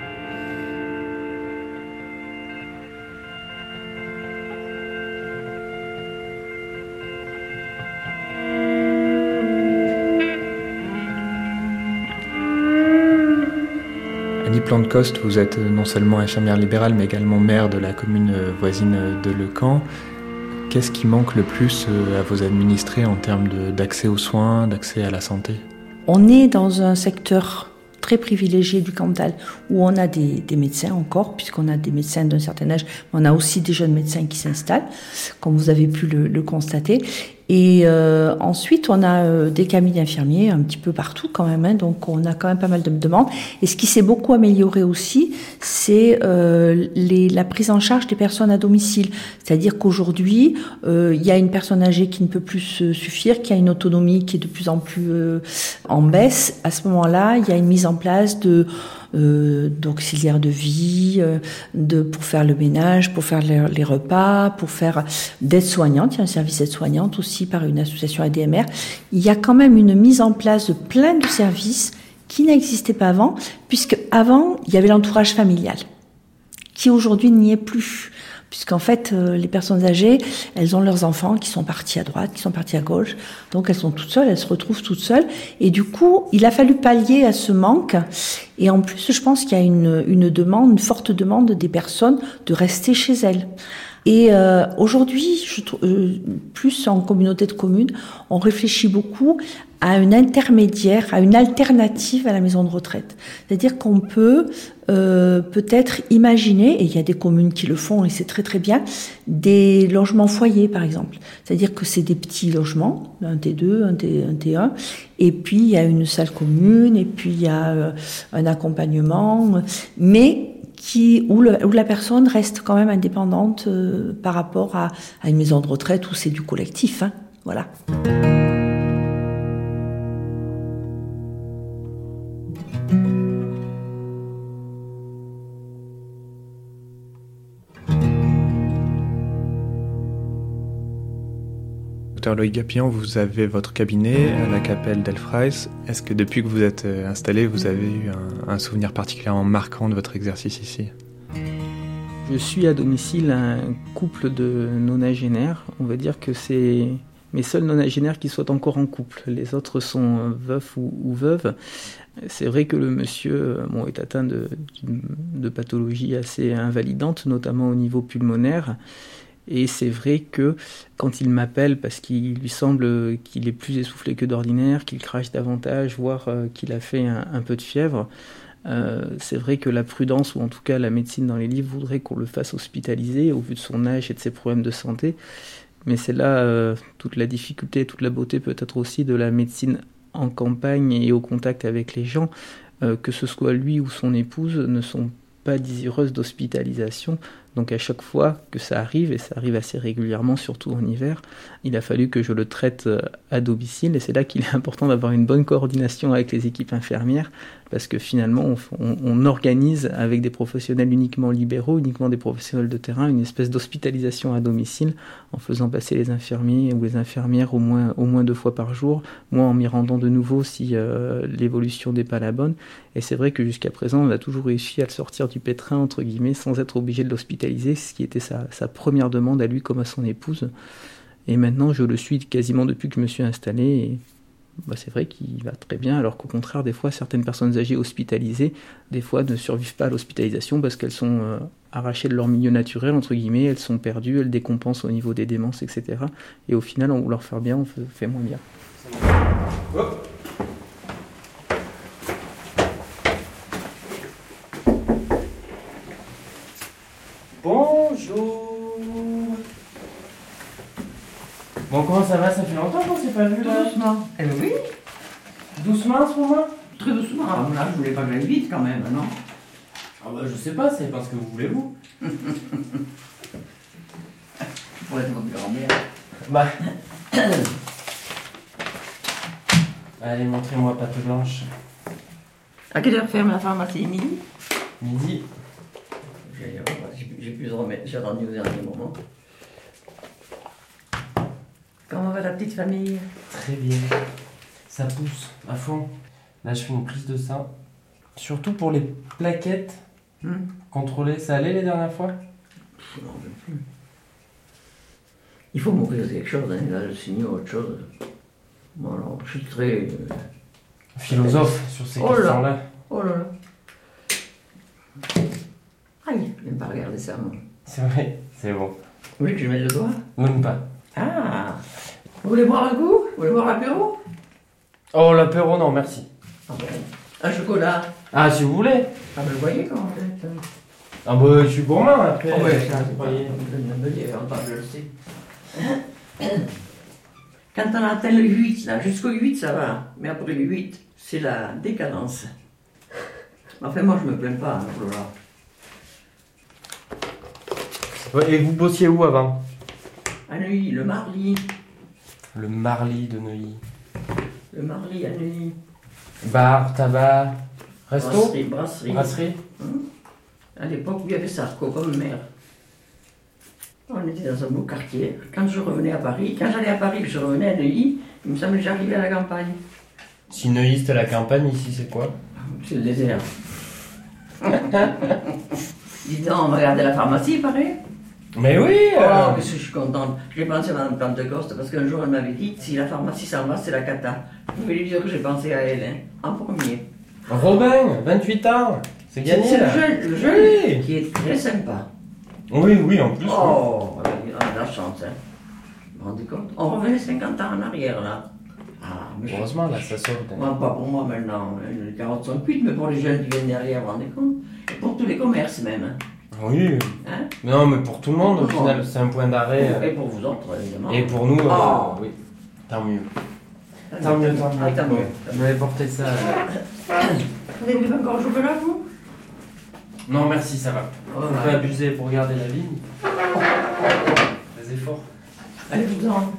Annie Plante-Coste, vous êtes non seulement infirmière libérale, mais également maire de la commune voisine de Leucamp. Qu'est-ce qui manque le plus à vos administrés en termes de, d'accès aux soins, d'accès à la santé ? On est dans un secteur très privilégié du Cantal, où on a des, des médecins encore, puisqu'on a des médecins d'un certain âge, mais on a aussi des jeunes médecins qui s'installent, comme vous avez pu le, le constater. Et euh, ensuite, on a euh, des cabinets d'infirmiers un petit peu partout quand même, hein, donc on a quand même pas mal de demandes. Et ce qui s'est beaucoup amélioré aussi, c'est euh, les, la prise en charge des personnes à domicile. C'est-à-dire qu'aujourd'hui, euh, il y a une personne âgée qui ne peut plus se suffire, qui a une autonomie qui est de plus en plus euh, en baisse. À ce moment-là, il y a une mise en place de Euh, d'auxiliaires de vie, euh, de, pour faire le ménage, pour faire les, les repas, pour faire d'aide-soignante. Il y a un service d'aide-soignante aussi par une association A D M R. Il y a quand même une mise en place de plein de services qui n'existait pas avant, puisque avant, il y avait l'entourage familial, qui aujourd'hui n'y est plus. Puisqu'en fait, euh, les personnes âgées, elles ont leurs enfants qui sont partis à droite, qui sont partis à gauche, donc elles sont toutes seules, elles se retrouvent toutes seules, et du coup, il a fallu pallier à ce manque, et en plus, je pense qu'il y a une, une demande, une forte demande des personnes de rester chez elles. Et euh, aujourd'hui, je trouve, euh, plus en communauté de communes, on réfléchit beaucoup à un intermédiaire, à une alternative à la maison de retraite. C'est-à-dire qu'on peut euh, peut-être imaginer, et il y a des communes qui le font et c'est très très bien, des logements foyers par exemple. C'est-à-dire que c'est des petits logements, un T deux, un T, un T un, et puis il y a une salle commune, et puis il y a euh, un accompagnement, mais qui, où, le, où la personne reste quand même indépendante euh, par rapport à, à une maison de retraite où c'est du collectif. Hein, voilà. Docteur Loïc Gapillon, vous avez votre cabinet à la Capelle d'Elfrais. Est-ce que depuis que vous êtes installé, vous avez eu un, un souvenir particulièrement marquant de votre exercice ici ? Je suis à domicile un couple de nonagénaires. On va dire que c'est mes seuls nonagénaires qui soient encore en couple. Les autres sont veufs ou, ou veuves. C'est vrai que le monsieur bon, est atteint de, de pathologies assez invalidantes, notamment au niveau pulmonaire. Et c'est vrai que quand il m'appelle, parce qu'il lui semble qu'il est plus essoufflé que d'ordinaire, qu'il crache davantage, voire qu'il a fait un, un peu de fièvre, euh, c'est vrai que la prudence, ou en tout cas la médecine dans les livres, voudrait qu'on le fasse hospitaliser au vu de son âge et de ses problèmes de santé. Mais c'est là euh, toute la difficulté, toute la beauté peut-être aussi de la médecine en campagne et au contact avec les gens, euh, que ce soit lui ou son épouse, ne sont pas désireuses d'hospitalisation. Donc à chaque fois que ça arrive, et ça arrive assez régulièrement, surtout en hiver, il a fallu que je le traite à domicile. Et c'est là qu'il est important d'avoir une bonne coordination avec les équipes infirmières, parce que finalement on, on, on organise avec des professionnels uniquement libéraux, uniquement des professionnels de terrain, une espèce d'hospitalisation à domicile, en faisant passer les infirmiers ou les infirmières au moins, au moins deux fois par jour, moi en m'y rendant de nouveau si euh, l'évolution n'est pas la bonne. Et c'est vrai que jusqu'à présent on a toujours réussi à le sortir du pétrin, entre guillemets, sans être obligé de l'hospitaliser, ce qui était sa, sa première demande à lui comme à son épouse. Et maintenant je le suis quasiment depuis que je me suis installé, et bah, c'est vrai qu'il va très bien, alors qu'au contraire des fois certaines personnes âgées hospitalisées des fois ne survivent pas à l'hospitalisation parce qu'elles sont euh, arrachées de leur milieu naturel, entre guillemets, elles sont perdues, elles décompensent au niveau des démences, etc. Et au final on leur faire bien, on fait, fait moins bien. Hop. Bonjour. Bon, comment ça va? Ça fait longtemps qu'on s'est pas vu là? Doucement. Eh oui. Doucement en ce moment? Très doucement. Ah, là, je voulais pas que j'aille vite quand même, non? Ah bah je sais pas, c'est parce que vous voulez vous. Pour être votre grand-mère. Bah. Allez, montrez-moi pâte blanche. À quelle heure ferme la pharmacie? Midi? Midi. J'ai pu se remettre, j'ai attendu au dernier moment. Comment va la petite famille? Très bien. Ça pousse à fond. Là, je fais une prise de sang. Surtout pour les plaquettes. Hmm. Contrôler, ça allait les dernières fois? Non, même plus. Il faut m'occuper de quelque chose, hein. Là, je signe autre chose. Bon, alors, je suis très. Euh... philosophe sur ces oh questions-là. Là. Oh là là. Aïe, je n'aime pas regarder ça, moi. C'est vrai, c'est bon. Vous voulez que je mette le doigt? Même pas. Ah. Vous voulez boire un coup? Vous voulez boire l'apéro? Oh, l'apéro, non, merci. Ah ben, un chocolat. Ah, si vous voulez. Ah ben, vous voyez comment vous êtes. Ah bah, je suis gourmand, après. Oh ouais, ça, c'est pas... Je le sais. Quand on atteint le huit, là, jusqu'au huit, ça va. Mais après le huit, c'est la décadence. Enfin, moi, je me plains pas, hein, Flora. Et vous bossiez où avant? À Neuilly, le Marly. Le Marly de Neuilly. Le Marly à Neuilly. Bar, tabac, resto? Brasserie. Brasserie. Brasserie. Hum. À l'époque où il y avait Sarko comme maire. On était dans un beau quartier. Quand je revenais à Paris, quand j'allais à Paris et que je revenais à Neuilly, il me semble que j'arrivais à la campagne. Si Neuilly c'était la campagne, ici c'est quoi? C'est le désert. Dis donc, on va regarder la pharmacie, pareil. Mais oui Oh, euh... qu'est-ce que je suis contente. J'ai pensé à Mme Plantecoste parce qu'un jour elle m'avait dit si la pharmacie s'en va, c'est la cata. Je pouvais lui dire que j'ai pensé à elle, hein, en premier. Robin, vingt-huit ans, c'est gagné C'est là. le jeune, le jeune Oui. qui est très sympa. Oui, oui, en plus. Oh, on a de la chance, hein. Vous vous rendez compte? On revenait cinquante ans en arrière, là. Ah, mais heureusement, là, ça sauve. Moi, pas pour moi maintenant, les carottes sont cuites, mais pour les jeunes qui viennent derrière, vous vous rendez compte? Et pour tous les commerces même. Hein. Oui. Hein? Non, mais pour tout le monde, au Pour final, monde. c'est un point d'arrêt. Et pour vous autres, évidemment. Et pour nous, euh, Oh. oui. Tant mieux. Ah, Tant mieux, tant mieux. Ah, tant mieux. Bon, je vais porter ça. euh. Vous avez vu encore au chocolat, vous? Non, merci, ça va. Oh, Faut ouais. pas abuser pour garder la ligne. Les efforts. Allez, vous en.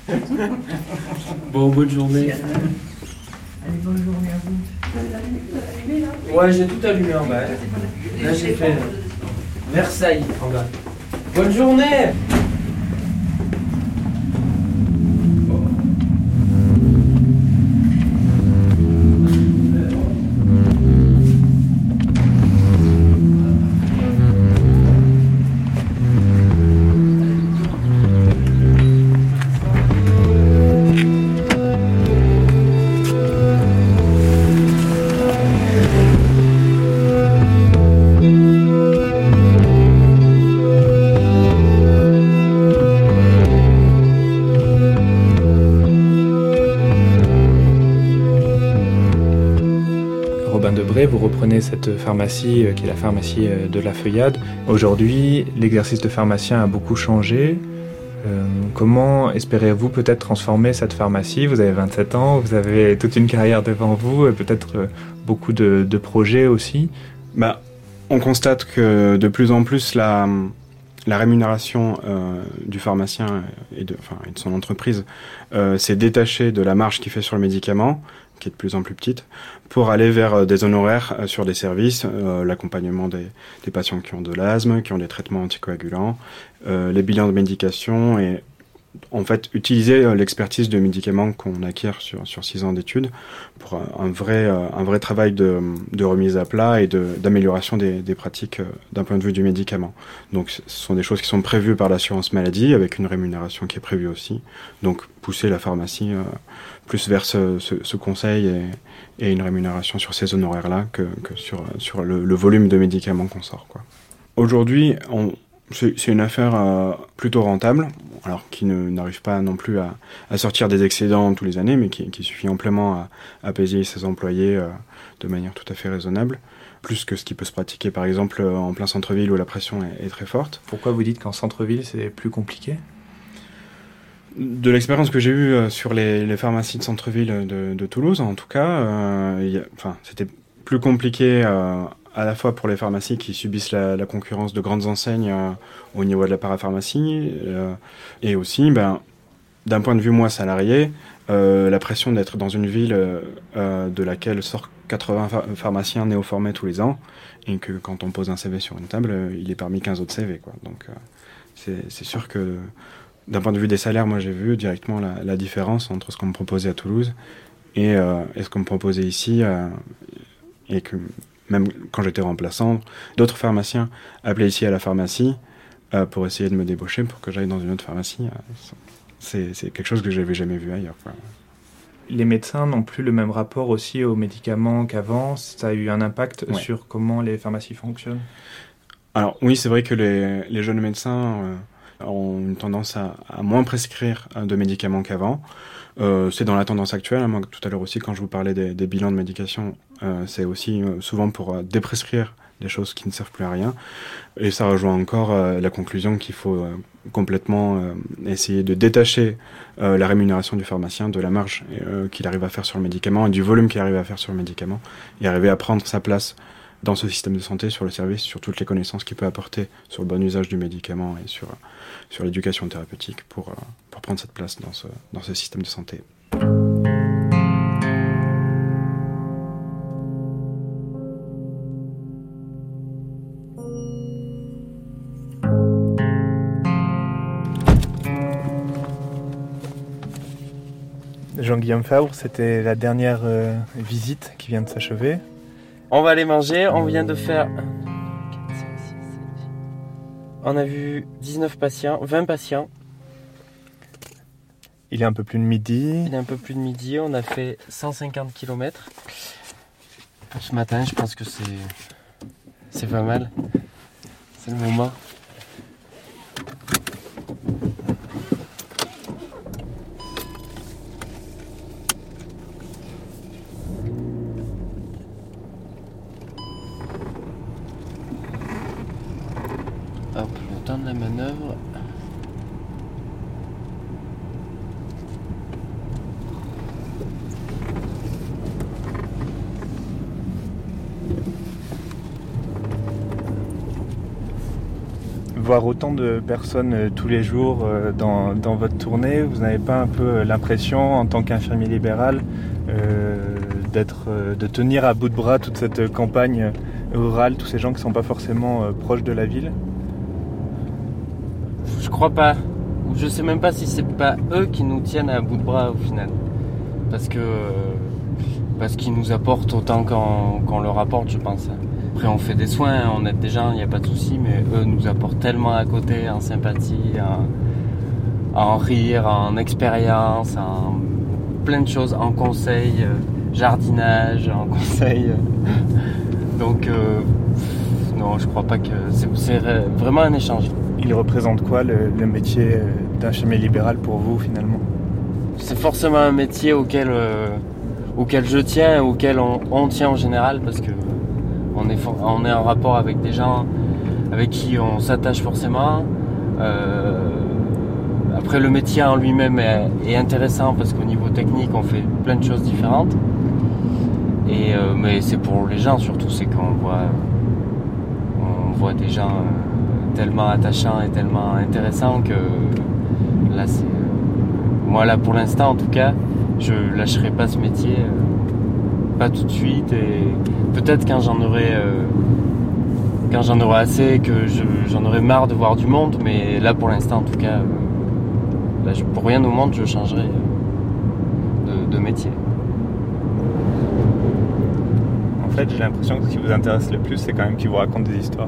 Bon, bonne journée. Allez, bonne journée à vous. Vous avez allumé, là? Ouais, j'ai tout allumé en bas. Là, j'ai fait Versailles en bas. Bonne journée. Robin Debray, vous reprenez cette pharmacie euh, qui est la pharmacie euh, de la Feuillade. Aujourd'hui, l'exercice de pharmacien a beaucoup changé. Euh, comment espérez-vous peut-être transformer cette pharmacie? Vous avez vingt-sept ans, vous avez toute une carrière devant vous et peut-être euh, beaucoup de, de projets aussi. Bah, on constate que de plus en plus la, la rémunération euh, du pharmacien et de, enfin, et de son entreprise euh, s'est détachée de la marge qu'il fait sur le médicament, qui est de plus en plus petite, pour aller vers des honoraires euh, sur des services, euh, l'accompagnement des, des patients qui ont de l'asthme, qui ont des traitements anticoagulants, euh, les bilans de médication et en fait utiliser euh, l'expertise de médicaments qu'on acquiert sur, sur six ans d'études pour un, un, vrai, euh, un vrai travail de, de remise à plat et de, d'amélioration des, des pratiques euh, d'un point de vue du médicament. Donc ce sont des choses qui sont prévues par l'assurance maladie avec une rémunération qui est prévue aussi. Donc pousser la pharmacie euh, plus vers ce, ce, ce conseil et, et une rémunération sur ces honoraires-là que, que sur, sur le, le volume de médicaments qu'on sort, quoi. Aujourd'hui, on, c'est, c'est une affaire euh, plutôt rentable, alors qui ne, n'arrive pas non plus à, à sortir des excédents tous les années, mais qui, qui suffit amplement à, à payer ses employés euh, de manière tout à fait raisonnable, plus que ce qui peut se pratiquer par exemple en plein centre-ville où la pression est, est très forte. Pourquoi vous dites qu'en centre-ville c'est plus compliqué? De l'expérience que j'ai eue euh, sur les, les pharmacies de centre-ville de, de Toulouse, en tout cas, euh, y a, enfin, c'était plus compliqué euh, à la fois pour les pharmacies qui subissent la, la concurrence de grandes enseignes euh, au niveau de la parapharmacie, euh, et aussi, ben, d'un point de vue moi salarié, euh, la pression d'être dans une ville euh, de laquelle sortent quatre-vingts ph- pharmaciens néo-formés tous les ans, et que quand on pose un C V sur une table, euh, il est parmi quinze autres C V, quoi. Donc euh, c'est, c'est sûr que d'un point de vue des salaires, moi j'ai vu directement la, la différence entre ce qu'on me proposait à Toulouse et, euh, et ce qu'on me proposait ici, euh, et que même quand j'étais remplaçant, d'autres pharmaciens appelaient ici à la pharmacie euh, pour essayer de me débaucher pour que j'aille dans une autre pharmacie. C'est, c'est quelque chose que j'avais jamais vu ailleurs, quoi. Les médecins n'ont plus le même rapport aussi aux médicaments qu'avant. Ça a eu un impact Ouais. sur comment les pharmacies fonctionnent? Alors oui, c'est vrai que les, les jeunes médecins euh, ont une tendance à, à moins prescrire euh, de médicaments qu'avant. Euh, c'est dans la tendance actuelle. Hein. Moi, tout à l'heure aussi, quand je vous parlais des, des bilans de médication, euh, c'est aussi euh, souvent pour euh, déprescrire des choses qui ne servent plus à rien. Et ça rejoint encore euh, la conclusion qu'il faut euh, complètement euh, essayer de détacher euh, la rémunération du pharmacien de la marge euh, qu'il arrive à faire sur le médicament et du volume qu'il arrive à faire sur le médicament, et arriver à prendre sa place dans ce système de santé, sur le service, sur toutes les connaissances qu'il peut apporter sur le bon usage du médicament et sur, sur l'éducation thérapeutique pour, pour prendre cette place dans ce, dans ce système de santé. Jean-Guillaume Fabre, c'était la dernière euh, visite qui vient de s'achever. On va aller manger, on vient de faire... On a vu dix-neuf patients, vingt patients. Il est un peu plus de midi. Il est un peu plus de midi, on a fait cent cinquante kilomètres. Pour ce matin, je pense que c'est, c'est pas mal. C'est le moment. Hop, le temps de la manœuvre. Voir autant de personnes euh, tous les jours euh, dans, dans votre tournée, vous n'avez pas un peu euh, l'impression, en tant qu'infirmier libéral, euh, d'être, euh, de tenir à bout de bras toute cette euh, campagne rurale, tous ces gens qui ne sont pas forcément euh, proches de la ville? Je crois pas. Ou je sais même pas si c'est pas eux qui nous tiennent à bout de bras au final. Parce que parce qu'ils nous apportent autant qu'on, qu'on leur apporte, je pense. Après on fait des soins, on aide des gens, il n'y a pas de souci, mais eux nous apportent tellement à côté en sympathie, en, en rire, en expérience, en plein de choses, en conseil, euh, jardinage, en conseil. Euh, donc euh, non, je crois pas que c'est, c'est vraiment un échange. Il représente quoi le, le métier d'infirmier libéral pour vous finalement? C'est forcément un métier auquel, euh, auquel je tiens, auquel on, on tient en général, parce que on est, on est en rapport avec des gens avec qui on s'attache forcément. Euh, après le métier en lui-même est, est intéressant parce qu'au niveau technique on fait plein de choses différentes. Et, euh, mais c'est pour les gens surtout, c'est qu'on voit, on voit des gens euh, tellement attachants et tellement intéressants que là c'est... Moi là pour l'instant en tout cas, je lâcherai pas ce métier, euh, pas tout de suite, et peut-être quand j'en aurai, euh, quand j'en aurai assez, que je, j'en aurai marre de voir du monde, mais là pour l'instant en tout cas, euh, là, je, pour rien au monde je changerai euh, de, de métier. En fait j'ai l'impression que ce qui vous intéresse le plus c'est quand même qu'ils vous racontent des histoires.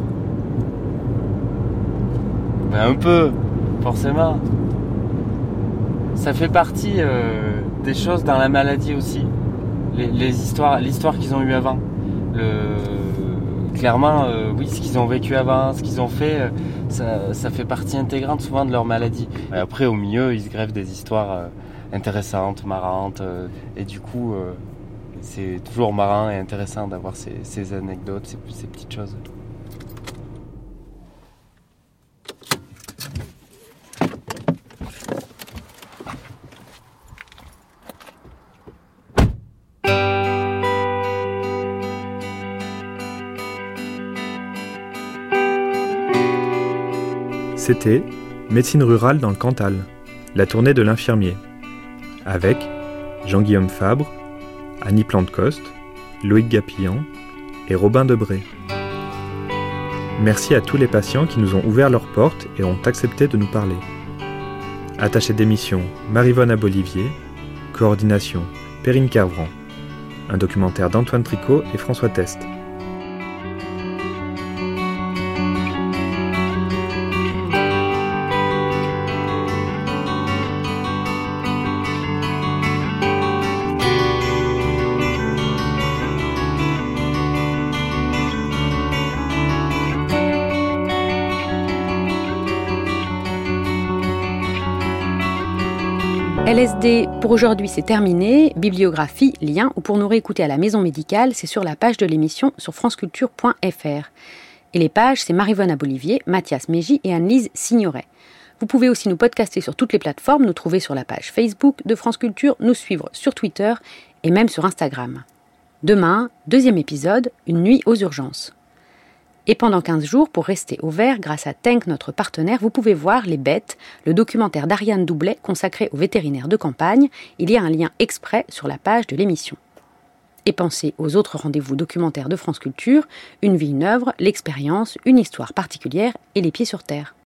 Ben, un peu, forcément. Ça fait partie euh, des choses dans la maladie aussi. Les, les histoires, l'histoire qu'ils ont eue avant. Le, clairement, euh, oui, ce qu'ils ont vécu avant, ce qu'ils ont fait, euh, ça, ça fait partie intégrante souvent de leur maladie. Et après, au milieu, ils se greffent des histoires euh, intéressantes, marrantes. Euh, et du coup, euh, c'est toujours marrant et intéressant d'avoir ces, ces anecdotes, ces, ces petites choses. C'était Médecine rurale dans le Cantal, la tournée de l'infirmier, avec Jean-Guillaume Fabre, Annie Plantecoste, Loïc Gapillan et Robin Debré. Merci à tous les patients qui nous ont ouvert leurs portes et ont accepté de nous parler. Attachée d'émission Maryvonne Abolivier, coordination Perrine Kervran. Un documentaire d'Antoine Tricot et François Test. L S D, pour aujourd'hui, c'est terminé. Bibliographie, lien, ou pour nous réécouter à la maison médicale, c'est sur la page de l'émission sur franceculture point f r. Et les pages, c'est Maryvonne Abolivier, Mathias Mégy et Anne-Lise Signoret. Vous pouvez aussi nous podcaster sur toutes les plateformes, nous trouver sur la page Facebook de France Culture, nous suivre sur Twitter et même sur Instagram. Demain, deuxième épisode, une nuit aux urgences. Et pendant quinze jours, pour rester au vert, grâce à Tenk, notre partenaire, vous pouvez voir Les Bêtes, le documentaire d'Ariane Doublet consacré aux vétérinaires de campagne. Il y a un lien exprès sur la page de l'émission. Et pensez aux autres rendez-vous documentaires de France Culture, Une vie, une œuvre, l'expérience, une histoire particulière et les pieds sur terre.